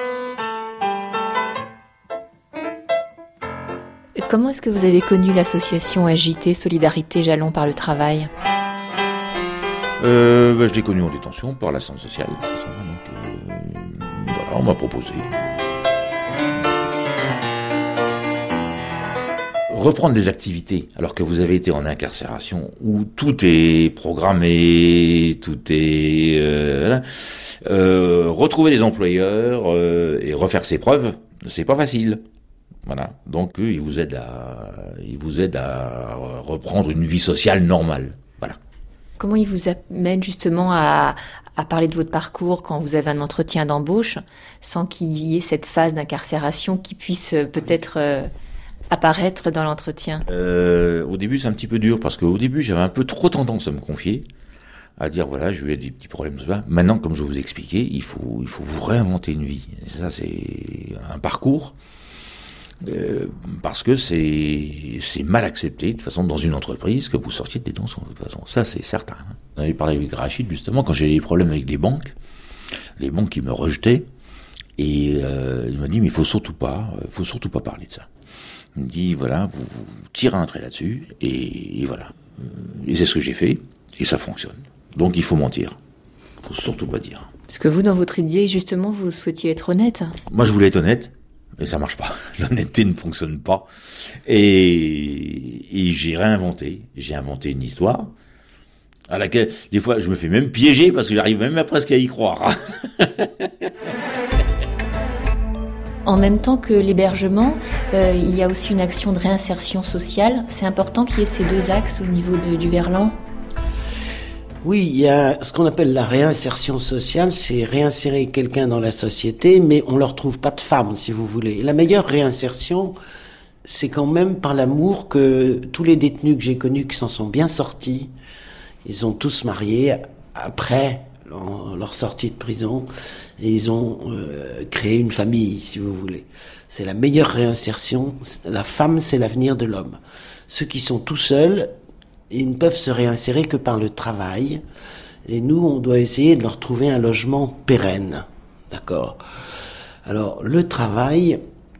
Comment est-ce que vous avez connu l'association S J T Solidarité Jalons par le travail? Euh, bah, je l'ai connu en détention par l'assistance sociale. Donc, euh, voilà, on m'a proposé. Reprendre des activités alors que vous avez été en incarcération où tout est programmé, tout est... Euh, euh, retrouver des employeurs euh, et refaire ses preuves, c'est pas facile. Voilà. Donc eux, ils vous aident à, ils vous aident à reprendre une vie sociale normale. Voilà. Comment ils vous amènent justement à, à parler de votre parcours quand vous avez un entretien d'embauche, sans qu'il y ait cette phase d'incarcération qui puisse peut-être euh, apparaître dans l'entretien? euh, Au début, c'est un petit peu dur, parce qu'au début, j'avais un peu trop tendance à me confier. à dire voilà, je lui ai des petits problèmes. Maintenant, comme je vous expliquais, il faut, il faut vous réinventer une vie. Et ça, c'est un parcours. Euh, parce que c'est c'est mal accepté de toute façon dans une entreprise que vous sortiez de détention de toute façon, ça c'est certain. On avait parlé avec Rachid justement quand j'ai eu des problèmes avec les banques, les banques qui me rejetaient et euh, il m'a dit mais il faut surtout pas, faut surtout pas parler de ça. Il me dit voilà vous, vous tirez un trait là-dessus et, et voilà et c'est ce que j'ai fait et ça fonctionne. Donc il faut mentir, il faut surtout pas dire. Parce que vous dans votre idée justement vous souhaitiez être honnête. Moi je voulais être honnête. Et ça marche pas. L'honnêteté ne fonctionne pas. Et, et j'ai réinventé. J'ai inventé une histoire à laquelle, des fois, je me fais même piéger parce que j'arrive même à presque à y croire. En même temps que l'hébergement, euh, il y a aussi une action de réinsertion sociale. C'est important qu'il y ait ces deux axes au niveau de, du Verlan. Oui, il y a ce qu'on appelle la réinsertion sociale, c'est réinsérer quelqu'un dans la société, mais on ne leur trouve pas de femme, si vous voulez. Et la meilleure réinsertion, c'est quand même par l'amour que tous les détenus que j'ai connus qui s'en sont bien sortis, ils ont tous marié après leur sortie de prison et ils ont euh, créé une famille, si vous voulez. C'est la meilleure réinsertion. La femme, c'est l'avenir de l'homme. Ceux qui sont tout seuls, ils ne peuvent se réinsérer que par le travail. Et nous, on doit essayer de leur trouver un logement pérenne. D'accord ? Alors, le travail,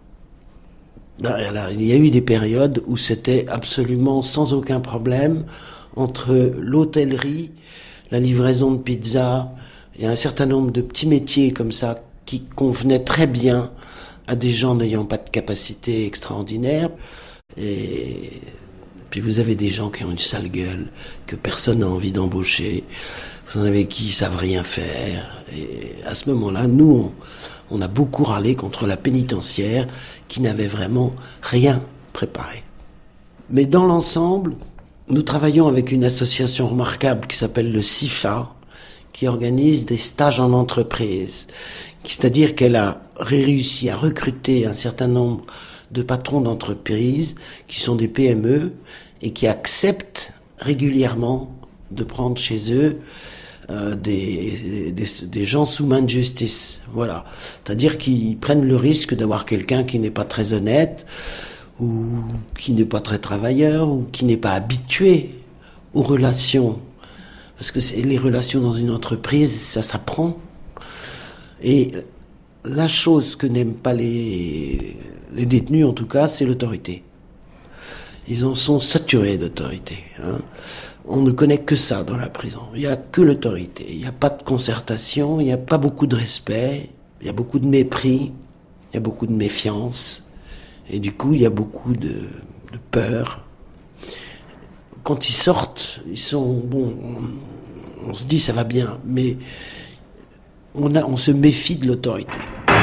ben, il y a eu des périodes où c'était absolument sans aucun problème entre l'hôtellerie, la livraison de pizza et un certain nombre de petits métiers comme ça qui convenaient très bien à des gens n'ayant pas de capacité extraordinaire. Et puis vous avez des gens qui ont une sale gueule, que personne n'a envie d'embaucher. Vous en avez qui savent rien faire. Et à ce moment-là, nous, on, on a beaucoup râlé contre la pénitentiaire qui n'avait vraiment rien préparé. Mais dans l'ensemble, nous travaillons avec une association remarquable qui s'appelle le C I F A, qui organise des stages en entreprise. C'est-à-dire qu'elle a réussi à recruter un certain nombre de patrons d'entreprises qui sont des P M E et qui acceptent régulièrement de prendre chez eux euh, des, des, des gens sous main de justice. Voilà. C'est-à-dire qu'ils prennent le risque d'avoir quelqu'un qui n'est pas très honnête ou qui n'est pas très travailleur ou qui n'est pas habitué aux relations. Parce que c'est, les relations dans une entreprise, ça s'apprend. Et la chose que n'aiment pas les, les détenus, en tout cas, c'est l'autorité. Ils en sont saturés d'autorité. Hein. On ne connaît que ça dans la prison. Il n'y a que l'autorité. Il n'y a pas de concertation, il n'y a pas beaucoup de respect, il y a beaucoup de mépris, il y a beaucoup de méfiance. Et du coup, il y a beaucoup de, de peur. Quand ils sortent, ils sont... Bon, on, on se dit ça va bien, mais on, a, on se méfie de l'autorité.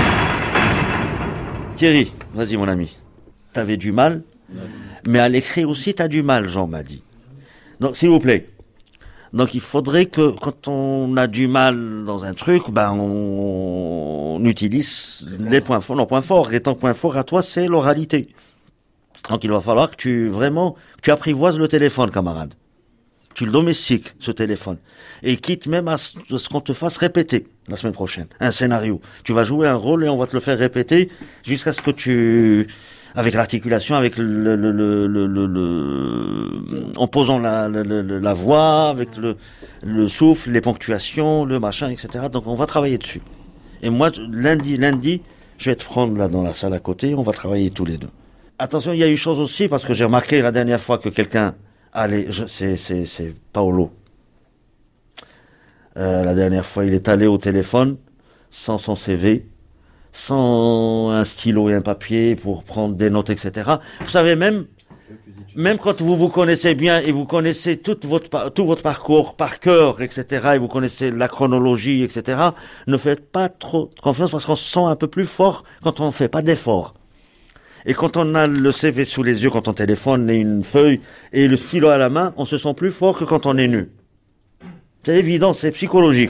Thierry, vas-y mon ami. T'avais du mal, mais à l'écrit aussi t'as du mal, Jean m'a dit. Donc s'il vous plaît. Donc il faudrait que quand on a du mal dans un truc, ben on, on utilise les points forts, nos points forts. Et ton point fort à toi, c'est l'oralité. Donc il va falloir que tu vraiment, que tu apprivoises le téléphone, camarade. Tu le domestiques, ce téléphone. Et quitte même à ce, ce qu'on te fasse répéter la semaine prochaine. Un scénario. Tu vas jouer un rôle et on va te le faire répéter jusqu'à ce que tu... Avec l'articulation, avec le... le, le, le, le, le en posant la, le, le, la voix, avec le, le souffle, les ponctuations, le machin, et cetera. Donc on va travailler dessus. Et moi, lundi, lundi, je vais te prendre là dans la salle à côté, on va travailler tous les deux. Attention, il y a eu chose aussi, parce que j'ai remarqué la dernière fois que quelqu'un... Allez, je, c'est, c'est, c'est Paolo. Euh, la dernière fois, il est allé au téléphone, sans son C V, sans un stylo et un papier pour prendre des notes, et cetera. Vous savez, même, même quand vous vous connaissez bien et vous connaissez tout votre, tout votre parcours par cœur, et cetera, et vous connaissez la chronologie, et cetera, ne faites pas trop confiance parce qu'on se sent un peu plus fort quand on ne fait pas d'efforts. Et quand on a le C V sous les yeux, quand on téléphone et une feuille et le stylo à la main, on se sent plus fort que quand on est nu. C'est évident, c'est psychologique.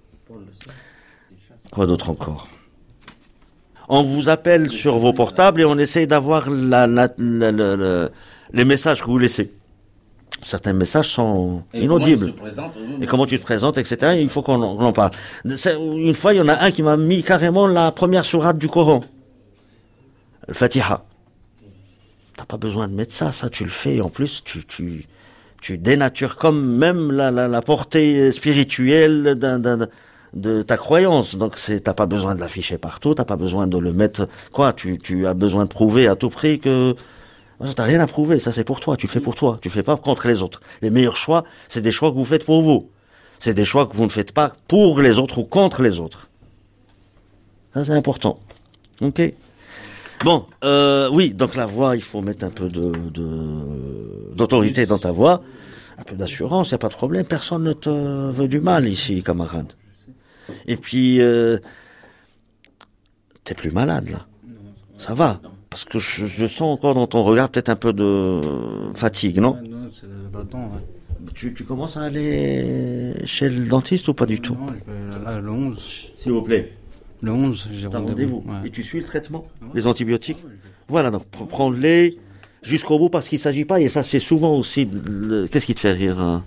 Quoi d'autre encore ? On vous appelle sur vos portables et on essaye d'avoir la, la, la, la, la, les messages que vous laissez. Certains messages sont Et inaudibles. comment il se présente, oui, Et comment tu te présentes, et cetera. Il faut qu'on en, qu'on en parle. C'est- Une fois, il y en a un qui m'a mis carrément la première sourate du Coran. Le Fatiha. T'as pas besoin de mettre ça, ça tu le fais. Et en plus, tu, tu, tu dénatures comme même la, la, la portée spirituelle d'un, d'un, de ta croyance. Donc c'est, t'as pas besoin de l'afficher partout, t'as pas besoin de le mettre, quoi, tu, tu as besoin de prouver à tout prix que, t'as rien à prouver, ça c'est pour toi, tu le fais pour toi, tu le fais pas contre les autres. Les meilleurs choix, c'est des choix que vous faites pour vous. C'est des choix que vous ne faites pas pour les autres ou contre les autres. Ça c'est important. Ok. Bon, euh, oui, donc la voix, il faut mettre un peu de, de d'autorité dans ta voix, un peu d'assurance, y a pas de problème, personne ne te veut du mal ici, camarade. Et puis, euh, t'es plus malade là, ça va, parce que je, je sens encore dans ton regard peut-être un peu de fatigue, non? Non, c'est là-dedans, ouais. Tu, tu commences à aller chez le dentiste ou pas du tout? Non, je vais là le onze. S'il vous plaît. Le onze, j'ai T'as rendez-vous. rendez-vous. Ouais. Et tu suis le traitement, les antibiotiques. Voilà, donc pr- prends-les jusqu'au bout parce qu'il ne s'agit pas, et ça c'est souvent aussi... le- Qu'est-ce qui te fait rire hein?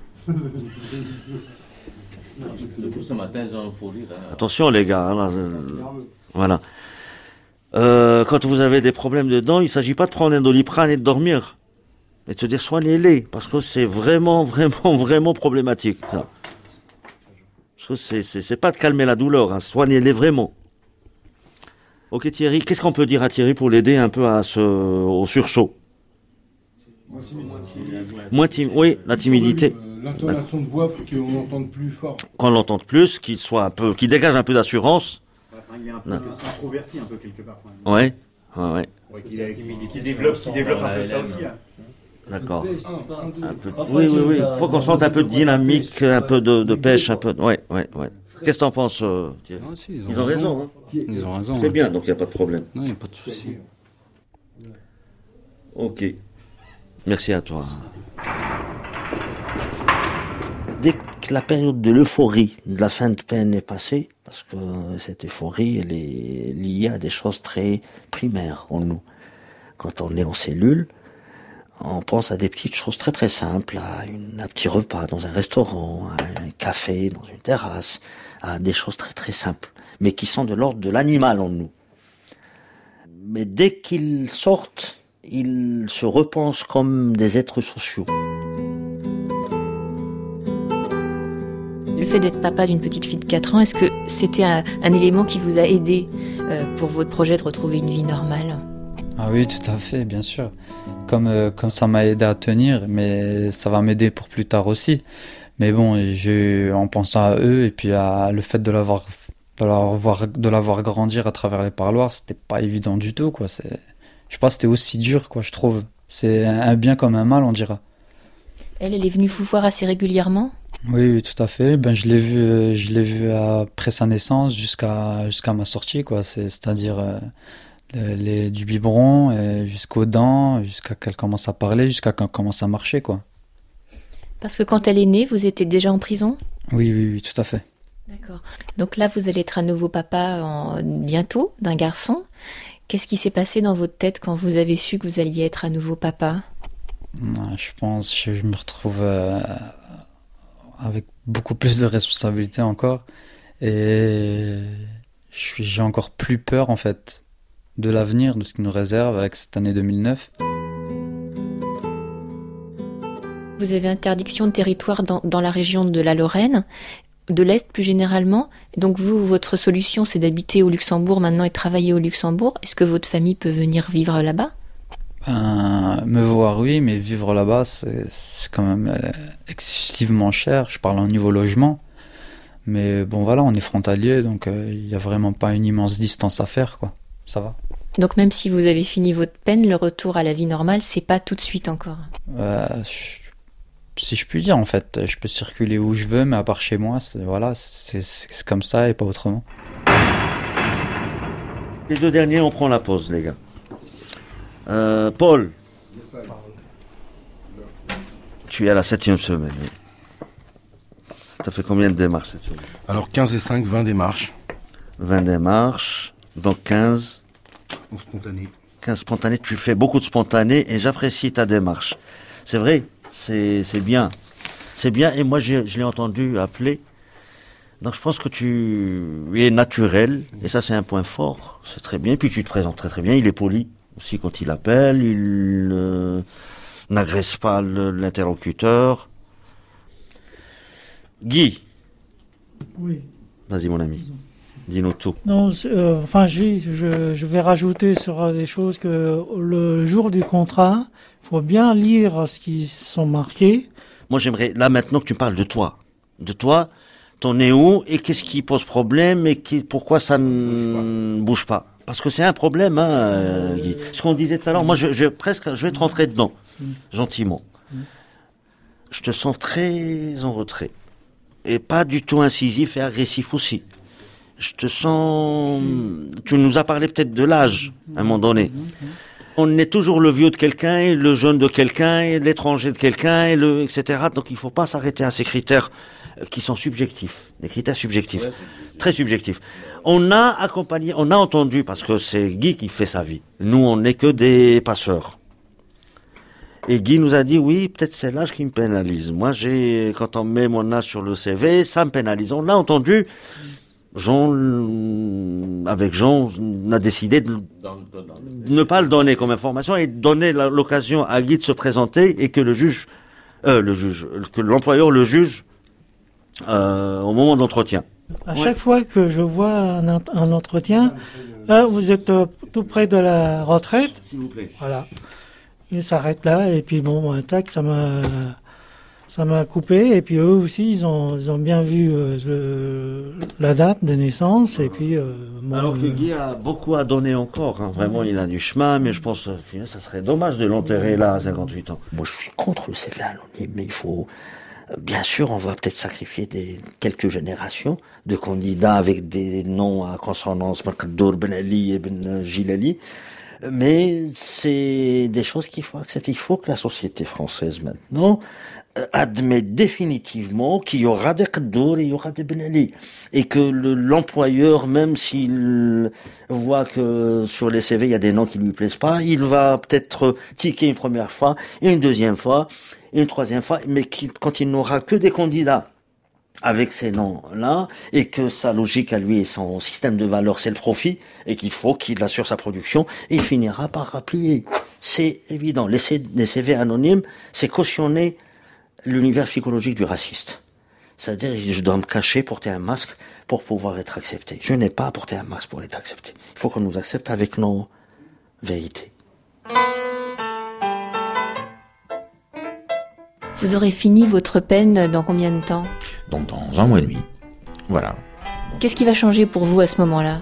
Depuis ce matin, j'ai un fou rire. Hein. Attention les gars, hein, là, euh, voilà. Euh, quand vous avez des problèmes de dents, il ne s'agit pas de prendre un Doliprane et de dormir. Et de se dire soignez-les, parce que c'est vraiment, vraiment, vraiment problématique. Ça. Parce que c'est, c'est, c'est pas de calmer la douleur, hein, soignez-les vraiment. Ok Thierry, qu'est-ce qu'on peut dire à Thierry pour l'aider un peu à ce, au sursaut? Moins timide, oui, la timidité. Euh, L'intonation de voix, faut qu'on l'entende plus fort. Qu'on l'entende plus, qu'il soit un peu, qu'il dégage un peu d'assurance. Il est un peu Non. introverti un peu quelque part. Quand même. Ouais, ouais, ouais. Ouais, qui, qui développe, qui développe un peu ça aussi. Hein. D'accord. Un peu- Oui, oui, oui. Il faut qu'on sente un peu de dynamique, un peu de, de pêche, un peu. Ouais, ouais, ouais. Qu'est-ce que t'en penses, euh, Thierry? Ah, si, Ils ont raison. Hein. Ils ont raison. C'est ouais. bien, donc il n'y a pas de problème. Non, il n'y a pas de souci. Ok. Merci à toi. Dès que la période de l'euphorie, de la fin de peine est passée, parce que cette euphorie, elle est liée à des choses très primaires en nous. Quand on est en cellule, on pense à des petites choses très très simples, à une, un petit repas dans un restaurant, à un café dans une terrasse, à des choses très très simples, mais qui sont de l'ordre de l'animal en nous. Mais dès qu'ils sortent, ils se repensent comme des êtres sociaux. Le fait d'être papa d'une petite fille de quatre ans, est-ce que c'était un, un élément qui vous a aidé euh, pour votre projet de retrouver une vie normale? Ah oui, tout à fait, bien sûr. Comme, euh, comme ça m'a aidé à tenir, mais ça va m'aider pour plus tard aussi. Mais bon, j'ai, en pensant à eux et puis à le fait de l'avoir, de l'avoir, voir- de l'avoir grandir à travers les parloirs, c'était pas évident du tout, quoi. C'est, je sais pas, c'était aussi dur, quoi, je trouve. C'est un bien comme un mal, on dira. Elle, elle est venue vous voir assez régulièrement? Oui, oui, tout à fait. Ben, je l'ai vu, euh, je l'ai vu après sa naissance jusqu'à, jusqu'à ma sortie, quoi. C'est, c'est-à-dire, euh, les, les- du biberon et jusqu'aux dents, jusqu'à qu'elle commence à parler, jusqu'à qu'elle commence à marcher, quoi. Parce que quand elle est née, vous étiez déjà en prison? Oui, oui, oui, tout à fait. D'accord. Donc là, vous allez être à nouveau papa en... bientôt d'un garçon. Qu'est-ce qui s'est passé dans votre tête quand vous avez su que vous alliez être à nouveau papa? Non, je pense, je, je me retrouve euh, avec beaucoup plus de responsabilités encore, et je suis, j'ai encore plus peur en fait de l'avenir, de ce qui nous réserve avec cette année deux mille neuf. Vous avez interdiction de territoire dans, dans la région de la Lorraine, de l'Est plus généralement. Donc vous, votre solution, c'est d'habiter au Luxembourg maintenant et de travailler au Luxembourg. Est-ce que votre famille peut venir vivre là-bas? Ben, me voir, oui, mais vivre là-bas, c'est, c'est quand même euh, excessivement cher. Je parle au niveau logement. Mais bon, voilà, on est frontalier, donc il euh, n'y a vraiment pas une immense distance à faire, quoi. Ça va. Donc même si vous avez fini votre peine, le retour à la vie normale, c'est pas tout de suite encore. Euh, je- si je puis dire, en fait, je peux circuler où je veux, mais à part chez moi, c'est, voilà, c'est, c'est, c'est comme ça et pas autrement. Les deux derniers, on prend la pause, les gars. Euh, Paul, tu es à la septième semaine. Oui. T'as fait combien de démarches cette semaine? Alors quinze et cinq, vingt démarches. vingt démarches, donc quinze. En spontané. quinze spontanés. Tu fais beaucoup de spontanés et j'apprécie ta démarche. C'est vrai, C'est, c'est bien. C'est bien, et moi j'ai, je l'ai entendu appeler. Donc je pense que tu es naturel, et ça c'est un point fort, c'est très bien. Et puis tu te présentes très très bien, il est poli aussi quand il appelle, il euh, n'agresse pas le, l'interlocuteur. Guy. Oui. Vas-y mon ami, dis-nous tout. Non, euh, enfin je, je, je vais rajouter sur des choses que le jour du contrat, il faut bien lire ce qui sont marqués. Moi j'aimerais, là maintenant que tu parles de toi, de toi, t'en es où et qu'est-ce qui pose problème et qui, pourquoi ça ne bouge pas? Parce que c'est un problème, hein, Guy. Ce qu'on disait tout à l'heure, moi je, je presque, je vais te rentrer dedans, gentiment. Je te sens très en retrait. Et pas du tout incisif et agressif aussi. Je te sens... Tu nous as parlé peut-être de l'âge, à un moment donné. On est toujours le vieux de quelqu'un, et le jeune de quelqu'un, et l'étranger de quelqu'un, et le, et cetera. Donc il ne faut pas s'arrêter à ces critères qui sont subjectifs. Des critères subjectifs. Très subjectifs. On a accompagné, on a entendu, parce que c'est Guy qui fait sa vie. Nous, on n'est que des passeurs. Et Guy nous a dit, oui, peut-être c'est l'âge qui me pénalise. Moi, j'ai, quand on met mon âge sur le C V, ça me pénalise. On l'a entendu. Jean, avec Jean, on a décidé de, de ne pas le donner comme information et de donner l'occasion à Guy de se présenter et que le juge, euh, le juge, que l'employeur le juge, euh, au moment de l'entretien. À ouais. chaque fois que je vois un, un entretien, là, vous êtes euh, tout près de la retraite. S'il vous plaît. Voilà. Il s'arrête là, et puis bon, tac, ça m'a, ça m'a coupé, et puis eux aussi, ils ont, ils ont bien vu euh, le, la date de naissance, et puis... Euh, bon, Alors que Guy a beaucoup à donner encore, hein. Vraiment, il a du chemin, mais je pense que ça serait dommage de l'enterrer là, à cinquante-huit ans. Moi, je suis contre le C V anonyme, mais il faut... Bien sûr, on va peut-être sacrifier des, quelques générations de candidats avec des noms à consonance, Makdour, Ben Ali et Ben Gilali. Mais c'est des choses qu'il faut accepter. Il faut que la société française maintenant admet définitivement qu'il y aura des Qaddour et il y aura des Ben Ali. Et que le, l'employeur, même s'il voit que sur les C V il y a des noms qui lui plaisent pas, il va peut-être tiquer une première fois, et une deuxième fois, et une troisième fois, mais qui, quand il n'aura que des candidats avec ces noms-là, et que sa logique à lui et son système de valeurs, c'est le profit, et qu'il faut qu'il assure sa production, et il finira par rapplier. C'est évident. Les, C- les C V anonymes, c'est cautionner l'univers psychologique du raciste. C'est-à-dire, je dois me cacher, porter un masque pour pouvoir être accepté. Je n'ai pas à porter un masque pour être accepté. Il faut qu'on nous accepte avec nos vérités. Vous aurez fini votre peine dans combien de temps? Donc dans un mois et demi. Voilà. Qu'est-ce qui va changer pour vous à ce moment-là?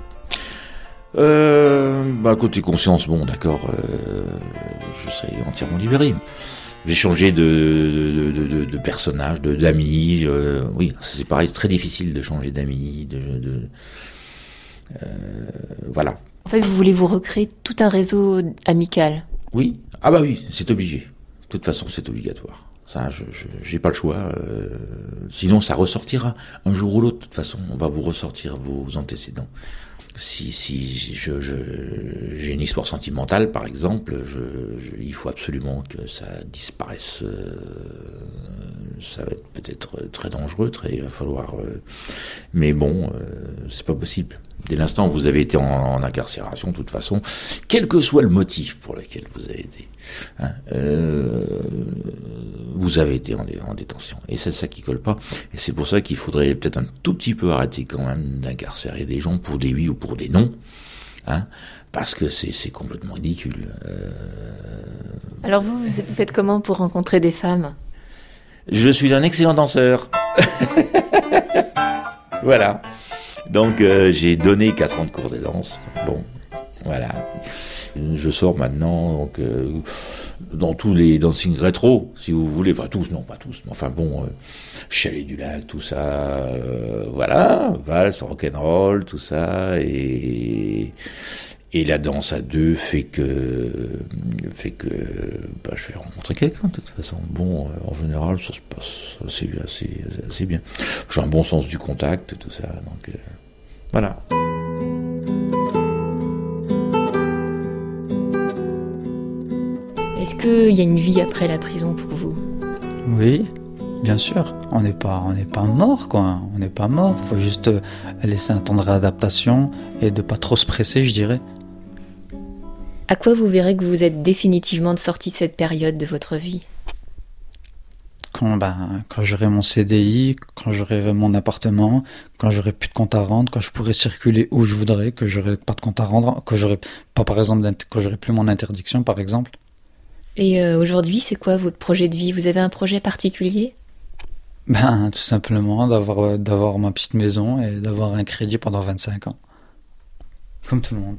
euh, bah, Côté conscience, bon d'accord, euh, je serai entièrement libéré. J'ai changé de, de, de, de, de personnage, de, d'amis. Euh, oui, c'est pareil, c'est très difficile de changer d'amis. De, de, euh, voilà. En fait, vous voulez vous recréer tout un réseau amical? Oui. Ah bah oui, c'est obligé. De toute façon, c'est obligatoire. Ça, je, je j'ai pas le choix. Euh, sinon, ça ressortira un jour ou l'autre. De toute façon, on va vous ressortir vos antécédents. Si, si je, je, j'ai une histoire sentimentale, par exemple, je, je, il faut absolument que ça disparaisse. Euh, ça va être peut-être très dangereux, très, il va falloir. Euh, mais bon, euh, c'est pas possible. Dès l'instant où vous avez été en, en incarcération, de toute façon, quel que soit le motif pour lequel vous avez été, hein, euh, vous avez été en, en détention. Et c'est ça qui colle pas. Et c'est pour ça qu'il faudrait peut-être un tout petit peu arrêter quand même d'incarcérer des gens pour des oui ou pour des non, hein, parce que c'est, c'est complètement ridicule. Euh... Alors vous, vous faites comment pour rencontrer des femmes? Je suis un excellent danseur. Voilà. Donc euh, j'ai donné quatre ans de cours de danse. Bon, voilà. Je sors maintenant donc euh, dans tous les dancing rétro, si vous voulez. Enfin tous, non pas tous. Mais enfin bon, euh, Chalet du Lac, tout ça. Euh, voilà, valse, rock'n'roll, tout ça. Et et la danse à deux fait que fait que bah, je vais rencontrer quelqu'un de toute façon. Bon, euh, en général, ça se passe assez assez assez bien. J'ai un bon sens du contact, tout ça. Donc euh, voilà. Est-ce qu'il y a une vie après la prison pour vous ? Oui, bien sûr. On n'est pas, on n'est pas mort, quoi. On n'est pas mort. Il faut juste laisser un temps de réadaptation et de pas trop se presser, je dirais. À quoi vous verrez que vous êtes définitivement sorti de cette période de votre vie ? Quand, ben, quand j'aurai mon C D I, quand j'aurai mon appartement, quand j'aurai plus de compte à rendre, quand je pourrai circuler où je voudrais, que j'aurai pas de compte à rendre, que j'aurai pas, par exemple, quand j'aurai plus mon interdiction, par exemple. Et euh, aujourd'hui, c'est quoi votre projet de vie ? Vous avez un projet particulier ? Ben, tout simplement d'avoir, d'avoir ma petite maison et d'avoir un crédit pendant vingt-cinq ans. Comme tout le monde.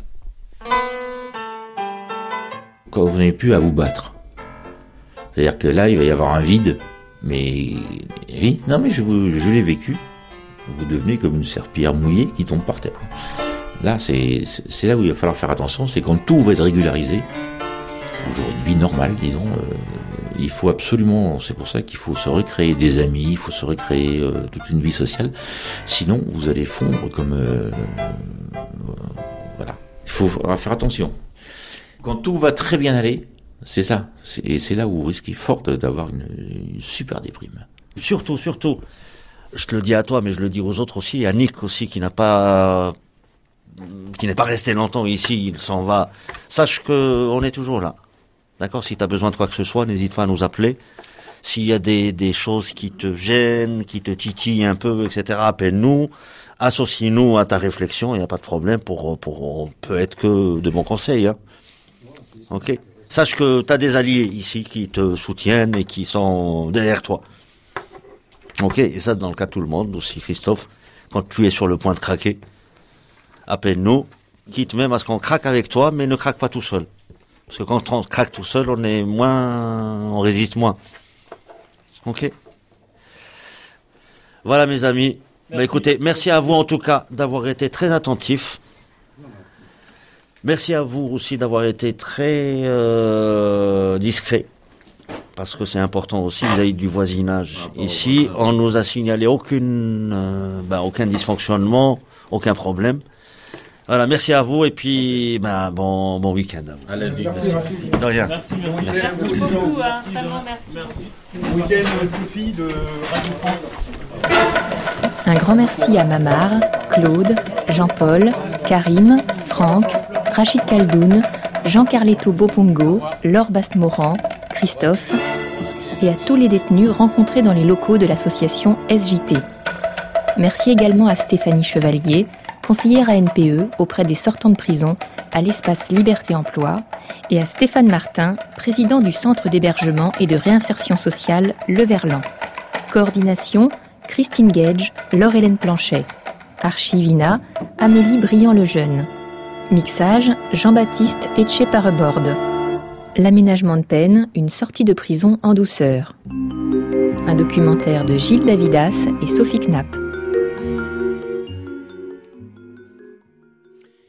Quand vous n'avez plus à vous battre. C'est-à-dire que là, il va y avoir un vide, mais oui, non mais je, je l'ai vécu. Vous devenez comme une serpillière mouillée qui tombe par terre. Là, c'est, c'est là où il va falloir faire attention, c'est quand tout va être régularisé, où j'aurai une vie normale, disons, euh, il faut absolument, c'est pour ça qu'il faut se recréer des amis, il faut se recréer euh, toute une vie sociale, sinon vous allez fondre comme... Euh, euh, voilà, il faut faire attention. Quand tout va très bien aller, c'est ça. C'est, et c'est là où vous risquez fort d'avoir une, une super déprime. Surtout, surtout, je te le dis à toi, mais je le dis aux autres aussi, à Nick aussi, qui n'a pas, qui n'est pas resté longtemps ici, il s'en va. Sache que on est toujours là. D'accord ? Si tu as besoin de quoi que ce soit, n'hésite pas à nous appeler. S'il y a des, des choses qui te gênent, qui te titillent un peu, et cetera, appelle-nous. Associe-nous à ta réflexion, il n'y a pas de problème, pour, pour, on peut être que de bons conseils, hein. Ok. Sache que tu as des alliés ici qui te soutiennent et qui sont derrière toi. Ok. Et ça, dans le cas de tout le monde, aussi Christophe, quand tu es sur le point de craquer, appelle-nous, quitte même à ce qu'on craque avec toi, mais ne craque pas tout seul. Parce que quand on craque tout seul, on est moins, on résiste moins. Ok. Voilà mes amis. Bah, écoutez, merci à vous en tout cas d'avoir été très attentifs. Merci à vous aussi d'avoir été très euh, discret, parce que c'est important aussi vis-à-vis du voisinage. Ici, on nous a signalé aucune, euh, bah, aucun dysfonctionnement, aucun problème. Voilà, merci à vous et puis bah, bon, bon week-end à vous. Allez, merci. De rien. Merci, merci. Merci beaucoup, hein, vraiment merci. Bon week-end Sophie de Radio France. Un grand merci à Mamar, Claude, Jean-Paul, Karim, Franck, Rachid Kaldoun, Jean Carletto Bopongo, Laure Bastmoran, Christophe et à tous les détenus rencontrés dans les locaux de l'association S J T. Merci également à Stéphanie Chevalier, conseillère à N P E auprès des sortants de prison à l'espace Liberté Emploi, et à Stéphane Martin, président du centre d'hébergement et de réinsertion sociale Le Verlan. Coordination Christine Gage, Laure-Hélène Planchet. Archivina, Amélie Briand-Lejeune. Mixage, Jean-Baptiste Etchepareborde. L'aménagement de peine, une sortie de prison en douceur. Un documentaire de Gilles Davidas et Sophie Knapp.